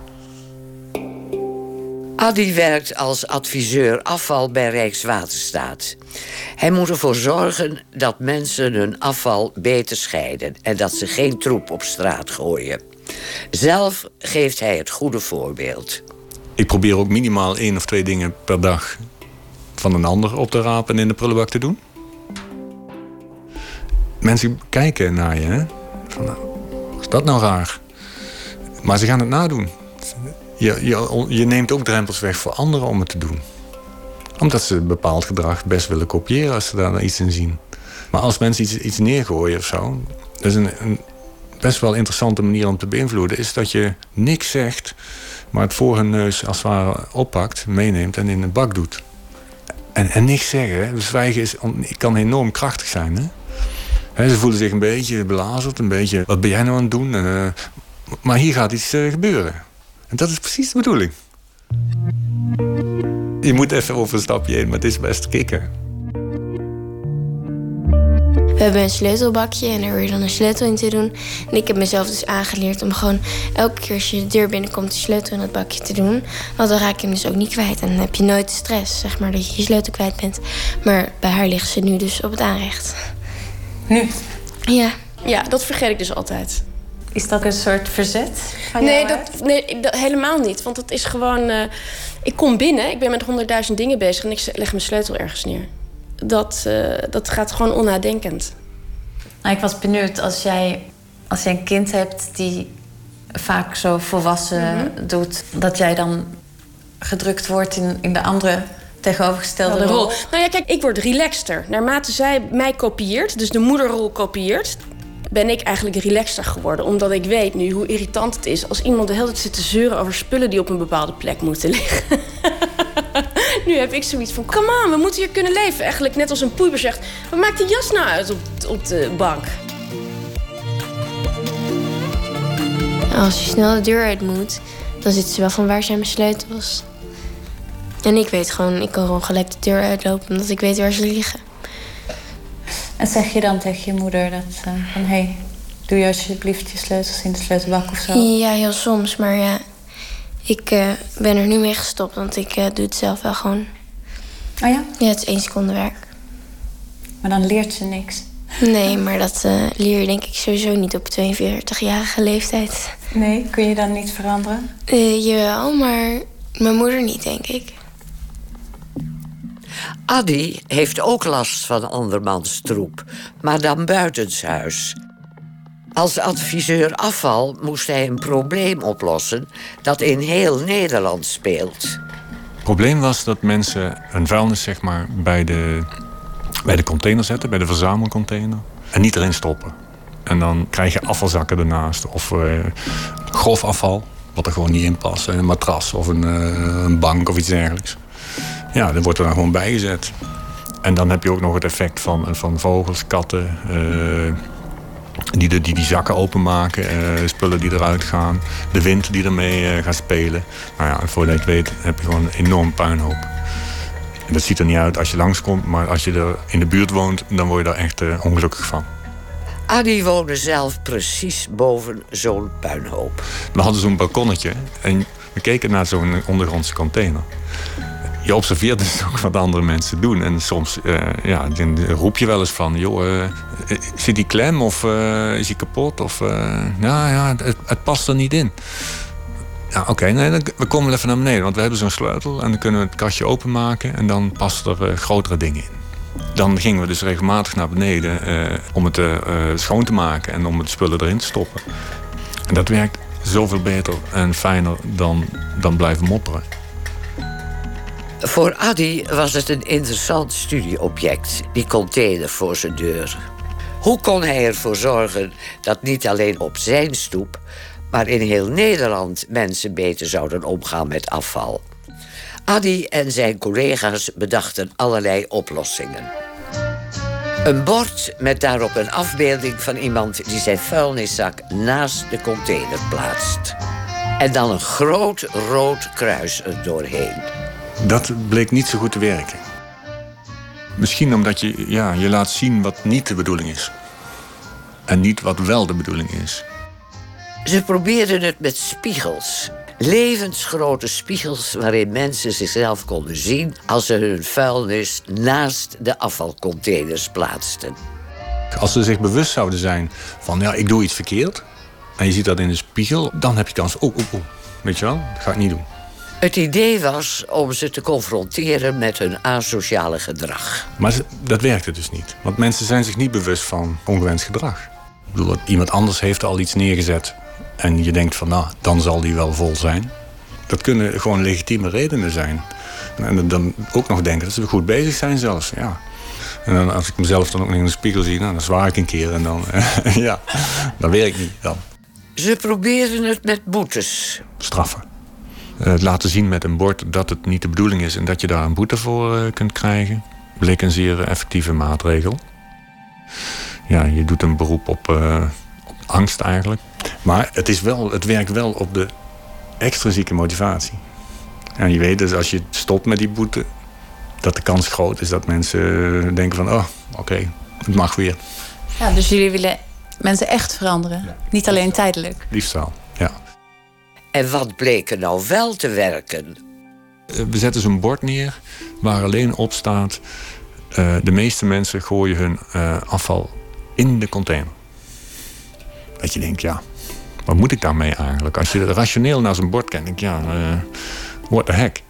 Adi werkt als adviseur afval bij Rijkswaterstaat. Hij moet ervoor zorgen dat mensen hun afval beter scheiden en dat ze geen troep op straat gooien. Zelf geeft hij het goede voorbeeld. Ik probeer ook minimaal één of twee dingen per dag van een ander op te rapen en in de prullenbak te doen. Mensen kijken naar je, hè? Van, nou, is dat nou raar? Maar ze gaan het nadoen. Je, je, je neemt ook drempels weg voor anderen om het te doen. Omdat ze bepaald gedrag best willen kopiëren als ze daar iets in zien. Maar als mensen iets, iets neergooien of zo, dat is een, een best wel interessante manier om te beïnvloeden, is dat je niks zegt, maar het voor hun neus als het ware oppakt, meeneemt en in de bak doet. En, en niks zeggen, hè. Zwijgen is, kan enorm krachtig zijn. Hè? He, ze voelen zich een beetje belazerd, een beetje, wat ben jij nou aan het doen? Uh, maar hier gaat iets uh, gebeuren. En dat is precies de bedoeling. Je moet even over een stapje heen, maar het is best kicken. We hebben een sleutelbakje en daar wil je dan een sleutel in te doen. En ik heb mezelf dus aangeleerd om gewoon elke keer als je de deur binnenkomt de sleutel in het bakje te doen. Want dan raak je hem dus ook niet kwijt. En dan heb je nooit de stress, zeg maar, dat je je sleutel kwijt bent. Maar bij haar ligt ze nu dus op het aanrecht. Nu? Ja. Ja, dat vergeet ik dus altijd. Is dat een soort verzet? Van Nee, jou dat, nee dat, helemaal niet. Want het is gewoon... Uh, ik kom binnen, ik ben met honderdduizend dingen bezig en ik leg mijn sleutel ergens neer. Dat, uh, dat gaat gewoon onnadenkend. Nou, ik was benieuwd, als jij, als jij een kind hebt die vaak zo volwassen mm-hmm. doet, dat jij dan gedrukt wordt in, in de andere tegenovergestelde ja, de rol. rol. Nou ja, kijk, ik word relaxter. Naarmate zij mij kopieert, dus de moederrol kopieert, ben ik eigenlijk relaxter geworden. Omdat ik weet nu hoe irritant het is als iemand de hele tijd zit te zeuren over spullen die op een bepaalde plek moeten liggen. Nu heb ik zoiets van, come on, we moeten hier kunnen leven. Eigenlijk net als een poeiber zegt, wat maakt die jas nou uit op, op de bank? Als je snel de deur uit moet, dan zit ze wel van waar zijn mijn sleutels. En ik weet gewoon, ik kan gewoon gelijk de deur uitlopen omdat ik weet waar ze liggen. En zeg je dan tegen je moeder dat uh, van, hé, hey, doe je alsjeblieft je sleutels in de sleutelbak of zo? Ja, heel soms, maar ja, ik uh, ben er nu mee gestopt, want ik uh, doe het zelf wel gewoon. Oh ja? Ja, het is één seconde werk. Maar dan leert ze niks. Nee, maar dat uh, leer je denk ik sowieso niet op tweeënveertigjarige leeftijd. Nee, kun je dan niet veranderen? Uh, jawel, maar mijn moeder niet, denk ik. Adi heeft ook last van andermans troep, maar dan buitenshuis. Als adviseur afval moest hij een probleem oplossen dat in heel Nederland speelt. Het probleem was dat mensen hun vuilnis zeg maar, bij, de, bij de container zetten, bij de verzamelcontainer. En niet erin stoppen. En dan krijg je afvalzakken ernaast. Of uh, grof afval, wat er gewoon niet in past. Een matras of een, uh, een bank of iets dergelijks. Ja, dat wordt er dan gewoon bijgezet. En dan heb je ook nog het effect van, van vogels, katten, uh, die, de, die die zakken openmaken, uh, spullen die eruit gaan, de wind die ermee uh, gaat spelen. Nou ja, voordat je het weet heb je gewoon een enorm puinhoop. En dat ziet er niet uit als je langskomt, maar als je er in de buurt woont, dan word je daar echt uh, ongelukkig van. Adi woonde zelf precies boven zo'n puinhoop. We hadden zo'n balkonnetje en we keken naar zo'n ondergrondse container. Je observeert dus ook wat andere mensen doen. En soms uh, ja, dan roep je wel eens van, joh, uh, zit die klem of uh, is die kapot? Of, uh, nou ja, het, het past er niet in. Ja, oké, okay, nee, we komen wel even naar beneden. Want we hebben zo'n sleutel en dan kunnen we het kastje openmaken. En dan passen er uh, grotere dingen in. Dan gingen we dus regelmatig naar beneden uh, om het uh, schoon te maken. En om het spullen erin te stoppen. En dat werkt zoveel beter en fijner dan, dan blijven mopperen. Voor Adi was het een interessant studieobject, die container voor zijn deur. Hoe kon hij ervoor zorgen dat niet alleen op zijn stoep, maar in heel Nederland mensen beter zouden omgaan met afval? Adi en zijn collega's bedachten allerlei oplossingen. Een bord met daarop een afbeelding van iemand die zijn vuilniszak naast de container plaatst. En dan een groot rood kruis er doorheen. Dat bleek niet zo goed te werken. Misschien omdat je, ja, je laat zien wat niet de bedoeling is. En niet wat wel de bedoeling is. Ze probeerden het met spiegels. Levensgrote spiegels waarin mensen zichzelf konden zien als ze hun vuilnis naast de afvalcontainers plaatsten. Als ze zich bewust zouden zijn van, ja, ik doe iets verkeerd. En je ziet dat in de spiegel, dan heb je kans, oh, oh, oh. Weet je wel, dat ga ik niet doen. Het idee was om ze te confronteren met hun asociale gedrag. Maar ze, dat werkte dus niet. Want mensen zijn zich niet bewust van ongewenst gedrag. Ik bedoel, iemand anders heeft al iets neergezet. En je denkt van, nou, dan zal die wel vol zijn. Dat kunnen gewoon legitieme redenen zijn. En dan ook nog denken dat ze goed bezig zijn zelfs, ja. En dan, als ik mezelf dan ook nog in de spiegel zie, nou, dan zwaar ik een keer. En dan, ja, dat werkt niet dan. Ze probeerden het met boetes. Straffen. Het laten zien met een bord dat het niet de bedoeling is en dat je daar een boete voor uh, kunt krijgen, bleek een zeer effectieve maatregel. Ja, je doet een beroep op, uh, op angst eigenlijk. Maar het, is wel, het werkt wel op de extrinsieke motivatie. En je weet dus als je stopt met die boete, dat de kans groot is dat mensen denken van, oh, oké, okay, het mag weer. Ja, dus jullie willen mensen echt veranderen, ja. Niet alleen tijdelijk. Liefst wel, ja. En wat bleek er nou wel te werken? We zetten zo'n bord neer waar alleen op staat, Uh, de meeste mensen gooien hun uh, afval in de container. Dat je denkt, ja, wat moet ik daarmee eigenlijk? Als je rationeel naar zo'n bord kijkt, denk ik, ja, uh, what the heck.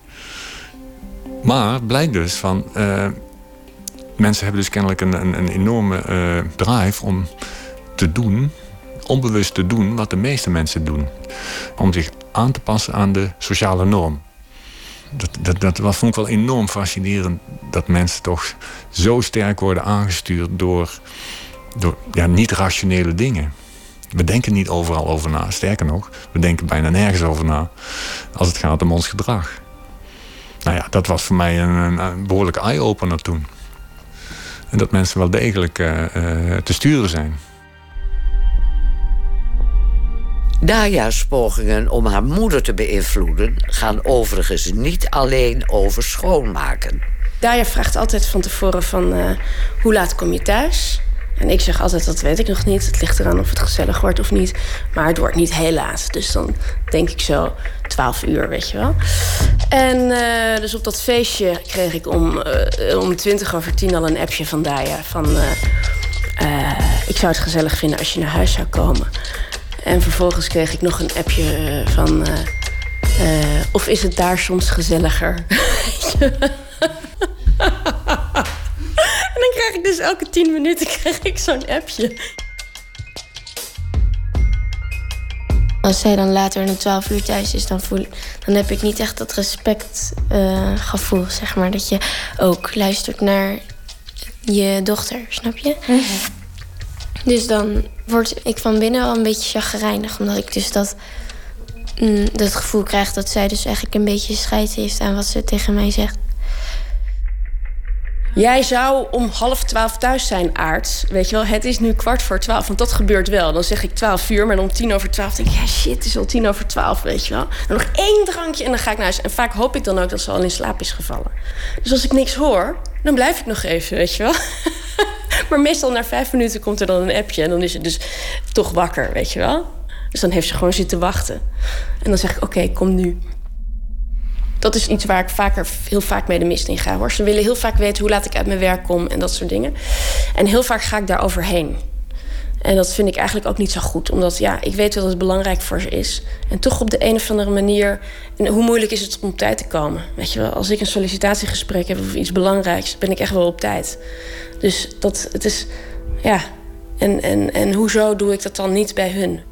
Maar het blijkt dus van, uh, mensen hebben dus kennelijk een, een, een enorme uh, drive om te doen, onbewust te doen wat de meeste mensen doen. Om zich aan te passen aan de sociale norm. Dat, dat, dat was, vond ik wel enorm fascinerend, dat mensen toch zo sterk worden aangestuurd door, door ja, niet-rationele dingen. We denken niet overal over na. Sterker nog, we denken bijna nergens over na als het gaat om ons gedrag. Nou ja, dat was voor mij een, een, een behoorlijke eye-opener toen. En dat mensen wel degelijk uh, uh, te sturen zijn. Daya's pogingen om haar moeder te beïnvloeden gaan overigens niet alleen over schoonmaken. Daya vraagt altijd van tevoren van uh, hoe laat kom je thuis? En ik zeg altijd, dat weet ik nog niet. Het ligt eraan of het gezellig wordt of niet. Maar het wordt niet heel laat. Dus dan denk ik zo twaalf uur, weet je wel. En uh, dus op dat feestje kreeg ik om, uh, om twintig over tien al een appje van Daya. Van, uh, uh, ik zou het gezellig vinden als je naar huis zou komen. En vervolgens kreeg ik nog een appje uh, van... Uh, uh, of is het daar soms gezelliger? En dan krijg ik dus elke tien minuten krijg ik zo'n appje. Als zij dan later om twaalf uur thuis is, dan, voel, dan heb ik niet echt dat respectgevoel, uh, zeg maar. Dat je ook luistert naar je dochter, snap je? Mm-hmm. Dus dan word ik van binnen wel een beetje chagrijnig. Omdat ik dus dat, mm, dat gevoel krijg dat zij dus eigenlijk een beetje scheid heeft aan wat ze tegen mij zegt. Jij zou om half twaalf thuis zijn, Aart. Weet je wel, het is nu kwart voor twaalf, want dat gebeurt wel. Dan zeg ik twaalf uur, maar om tien over twaalf denk ik... ja, shit, het is al tien over twaalf, weet je wel. Dan nog één drankje en dan ga ik naar huis. En vaak hoop ik dan ook dat ze al in slaap is gevallen. Dus als ik niks hoor, dan blijf ik nog even, weet je wel. Maar meestal na vijf minuten komt er dan een appje... en dan is ze dus toch wakker, weet je wel. Dus dan heeft ze gewoon zitten wachten. En dan zeg ik, oké, okay, kom nu. Dat is iets waar ik vaker, heel vaak mee de mist in ga. Hoor. Ze willen heel vaak weten hoe laat ik uit mijn werk kom en dat soort dingen. En heel vaak ga ik daar overheen. En dat vind ik eigenlijk ook niet zo goed. Omdat ja, ik weet dat het belangrijk voor ze is. En toch op de een of andere manier... En hoe moeilijk is het om op tijd te komen? Weet je wel, als ik een sollicitatiegesprek heb of iets belangrijks... ben ik echt wel op tijd. Dus dat, het is... Ja, en, en, en hoezo doe ik dat dan niet bij hun?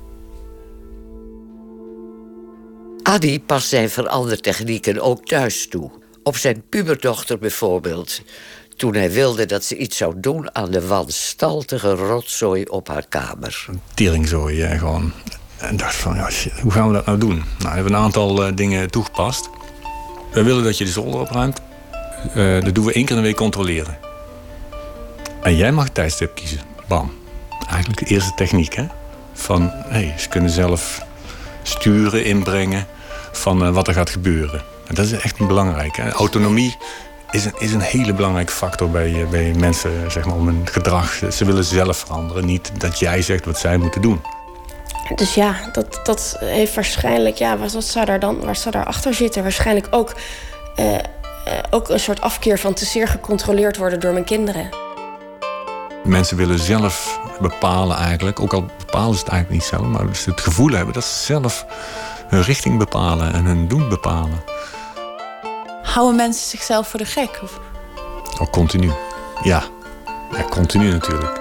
Adi past zijn verandertechnieken ook thuis toe. Op zijn puberdochter bijvoorbeeld. Toen hij wilde dat ze iets zou doen aan de wanstaltige rotzooi op haar kamer. Teringzooi, hè, gewoon. En dacht van, ja, shit, hoe gaan we dat nou doen? Nou, we hebben een aantal uh, dingen toegepast. We willen dat je de zolder opruimt. Uh, dat doen we één keer in de week controleren. En jij mag het tijdstip kiezen. Bam. Eigenlijk de eerste techniek, hè? Van, hey, ze kunnen zelf sturen, inbrengen van uh, wat er gaat gebeuren. En dat is echt belangrijk. Hè? Autonomie is een, is een hele belangrijke factor bij, uh, bij mensen, zeg maar, om hun gedrag. Ze willen zelf veranderen, niet dat jij zegt wat zij moeten doen. Dus ja, dat, dat heeft waarschijnlijk, ja, wat zou daar dan, waar zou daar achter zitten? Waarschijnlijk ook, uh, uh, ook een soort afkeer van te zeer gecontroleerd worden door mijn kinderen. Mensen willen zelf bepalen eigenlijk, ook al bepalen ze het eigenlijk niet zelf, maar ze het gevoel hebben dat ze zelf hun richting bepalen en hun doen bepalen. Houden mensen zichzelf voor de gek? Of? Oh, continu. Ja. Ja, continu natuurlijk.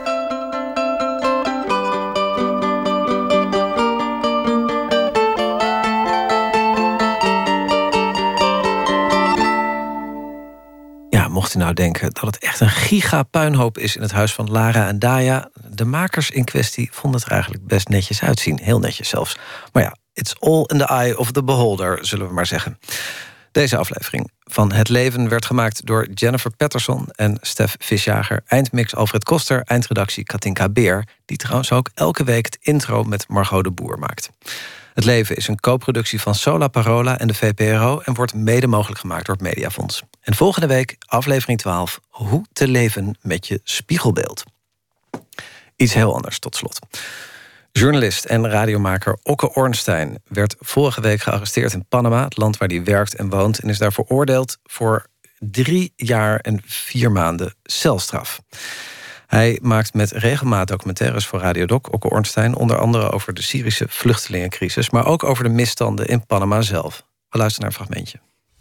Mocht u nou denken dat het echt een giga-puinhoop is in het huis van Lara en Daya, de makers in kwestie vonden het er eigenlijk best netjes uitzien. Heel netjes zelfs. Maar ja, it's all in the eye of the beholder, zullen we maar zeggen. Deze aflevering van Het Leven werd gemaakt door Jennifer Patterson en Stef Visjager. Eindmix Alfred Koster, eindredactie Katinka Beer, die trouwens ook elke week het intro met Margot de Boer maakt. Het Leven is een co-productie van Sola Parola en de V P R O en wordt mede mogelijk gemaakt door het Mediafonds. En volgende week aflevering twaalf, Hoe te leven met je spiegelbeeld. Iets heel anders tot slot. Journalist en radiomaker Okke Ornstein werd vorige week gearresteerd in Panama, het land waar hij werkt en woont, en is daar veroordeeld voor drie jaar en vier maanden celstraf. Hij maakt met regelmaat documentaires voor Radio Doc, Okke Ornstein, onder andere over de Syrische vluchtelingencrisis, maar ook over de misstanden in Panama zelf. We luisteren naar een fragmentje.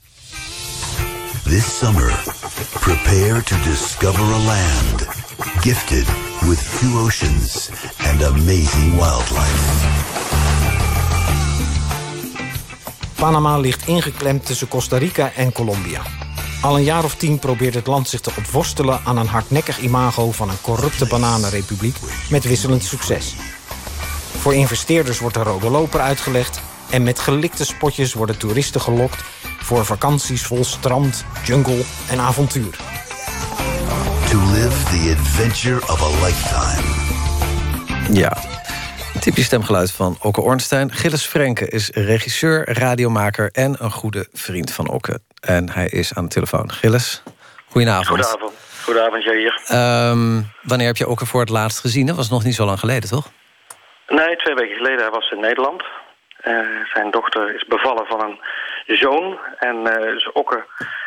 This summer, prepare to discover a land gifted with few oceans and amazing wildlife. Panama ligt ingeklemd tussen Costa Rica en Colombia. Al een jaar of tien probeert het land zich te ontworstelen aan een hardnekkig imago van een corrupte bananenrepubliek met wisselend succes. Voor investeerders wordt de rode loper uitgelegd en met gelikte spotjes worden toeristen gelokt voor vakanties vol strand, jungle en avontuur. To live the adventure of a lifetime. Ja, een typisch stemgeluid van Okke Ornstein. Gilles Frenke is regisseur, radiomaker en een goede vriend van Okke. En hij is aan de telefoon. Gilles, goedenavond. Goedenavond, goedenavond Jair. Um, wanneer heb je Okke voor het laatst gezien? Dat was nog niet zo lang geleden, toch? Nee, twee weken geleden. Hij was in Nederland. Uh, zijn dochter is bevallen van een zoon. En uh, dus Okke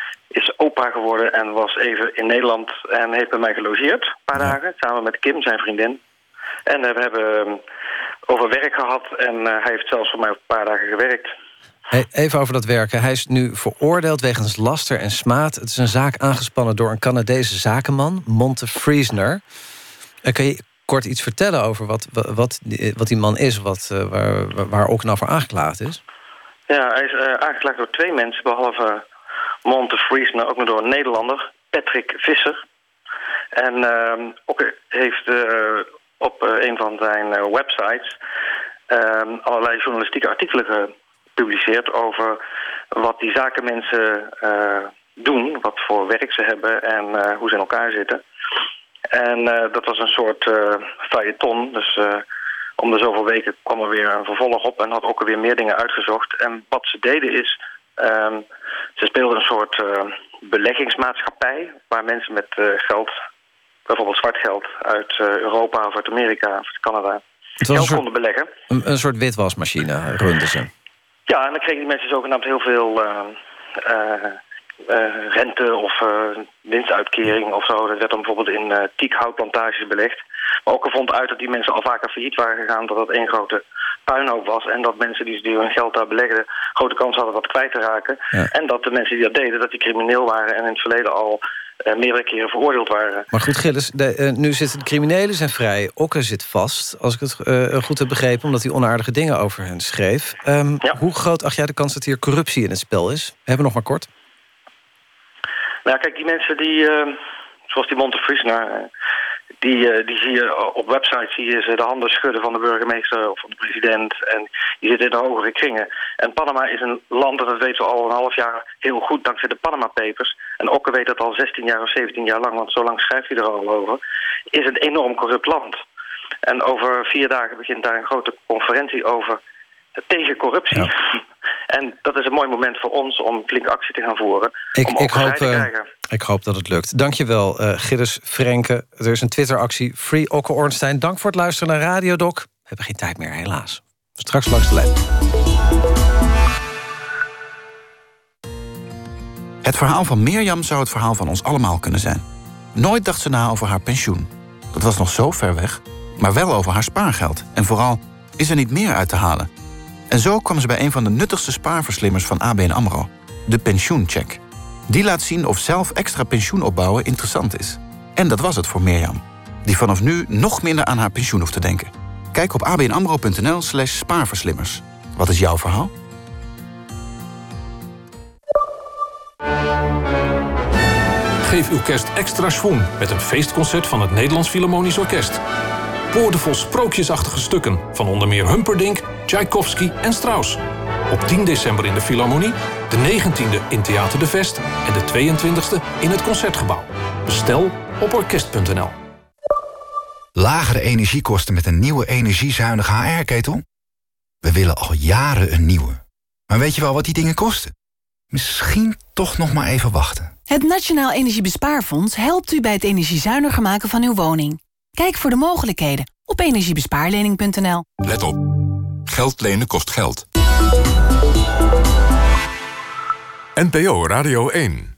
is opa geworden en was even in Nederland en heeft bij mij gelogeerd. Een paar ja. dagen, samen met Kim, zijn vriendin. En uh, we hebben um, over werk gehad en uh, hij heeft zelfs voor mij een paar dagen gewerkt. Hey, even over dat werken. Hij is nu veroordeeld wegens laster en smaad. Het is een zaak aangespannen door een Canadese zakenman, Monte Friesner. Uh, kan je kort iets vertellen over wat, wat, wat die man is, wat, uh, waar, waar ook nou voor aangeklaagd is? Ja, hij is uh, aangeklaagd door twee mensen, behalve Monte Friesner, ook nog door een Nederlander, Patrick Visser. En uh, ook heeft uh, op uh, een van zijn uh, websites uh, allerlei journalistieke artikelen gepubliceerd over wat die zakenmensen uh, doen, wat voor werk ze hebben en uh, hoe ze in elkaar zitten. En uh, dat was een soort uh, feuilleton, dus uh, om de zoveel weken kwam er weer een vervolg op en had ook weer meer dingen uitgezocht. En wat ze deden is, um, ze speelden een soort uh, beleggingsmaatschappij waar mensen met uh, geld, bijvoorbeeld zwart geld uit uh, Europa of uit Amerika of uit Canada, geld konden beleggen. Een, een soort witwasmachine runden ze. Ja, en dan kregen die mensen zogenaamd heel veel uh, uh, uh, rente of uh, winstuitkering of zo. Dat werd dan bijvoorbeeld in uh, teakhoutplantages belegd. Maar ook er vond uit dat die mensen al vaker failliet waren gegaan, dat dat één grote puinhoop was. En dat mensen die, die hun geld daar belegden grote kans hadden dat kwijt te raken. Ja. En dat de mensen die dat deden, dat die crimineel waren en in het verleden al uh, meerdere keren veroordeeld waren. Maar goed, Gilles, de, uh, nu zitten de criminelen zijn vrij. Okke zit vast, als ik het uh, goed heb begrepen, omdat hij onaardige dingen over hen schreef. Um, ja. Hoe groot acht jij de kans dat hier corruptie in het spel is? We hebben nog maar kort. Nou, kijk, die mensen die, uh, zoals die Monte Friesner, uh, Die, uh, die zie je op websites, zie je ze de handen schudden van de burgemeester of van de president. En die zitten in de hogere kringen. En Panama is een land, dat weten we al een half jaar heel goed dankzij de Panama Papers. En Okke weet dat al zestien jaar of zeventien jaar lang, want zo lang schrijft hij er al over. Is een enorm corrupt land. En over vier dagen begint daar een grote conferentie over tegen corruptie. Ja. En dat is een mooi moment voor ons om flinke actie te gaan voeren. Ik, om ik, hoop, te uh, krijgen. ik hoop dat het lukt. Dankjewel, uh, Gilles Frenke. Er is een Twitteractie, Free Okke Ornstein. Dank voor het luisteren naar Radio Doc. We hebben geen tijd meer, helaas. Straks langs de lijn. Het verhaal van Mirjam zou het verhaal van ons allemaal kunnen zijn. Nooit dacht ze na over haar pensioen. Dat was nog zo ver weg, maar wel over haar spaargeld. En vooral, is er niet meer uit te halen? En zo kwam ze bij een van de nuttigste spaarverslimmers van A B N AMRO, de pensioencheck. Die laat zien of zelf extra pensioen opbouwen interessant is. En dat was het voor Mirjam, die vanaf nu nog minder aan haar pensioen hoeft te denken. Kijk op abnamro.nl slash spaarverslimmers. Wat is jouw verhaal? Geef uw kerst extra schwung met een feestconcert van het Nederlands Philharmonisch Orkest. Boordevol sprookjesachtige stukken van onder meer Humperdinck, Tchaikovsky en Strauss. Op tien december in de Philharmonie, de negentiende in Theater de Vest en de tweeëntwintigste in het Concertgebouw. Bestel op orkest punt n l. Lagere energiekosten met een nieuwe energiezuinige H R-ketel? We willen al jaren een nieuwe. Maar weet je wel wat die dingen kosten? Misschien toch nog maar even wachten. Het Nationaal Energiebespaarfonds helpt u bij het energiezuiniger maken van uw woning. Kijk voor de mogelijkheden op energiebespaarlening punt n l. Let op. Geld lenen kost geld. N P O Radio één.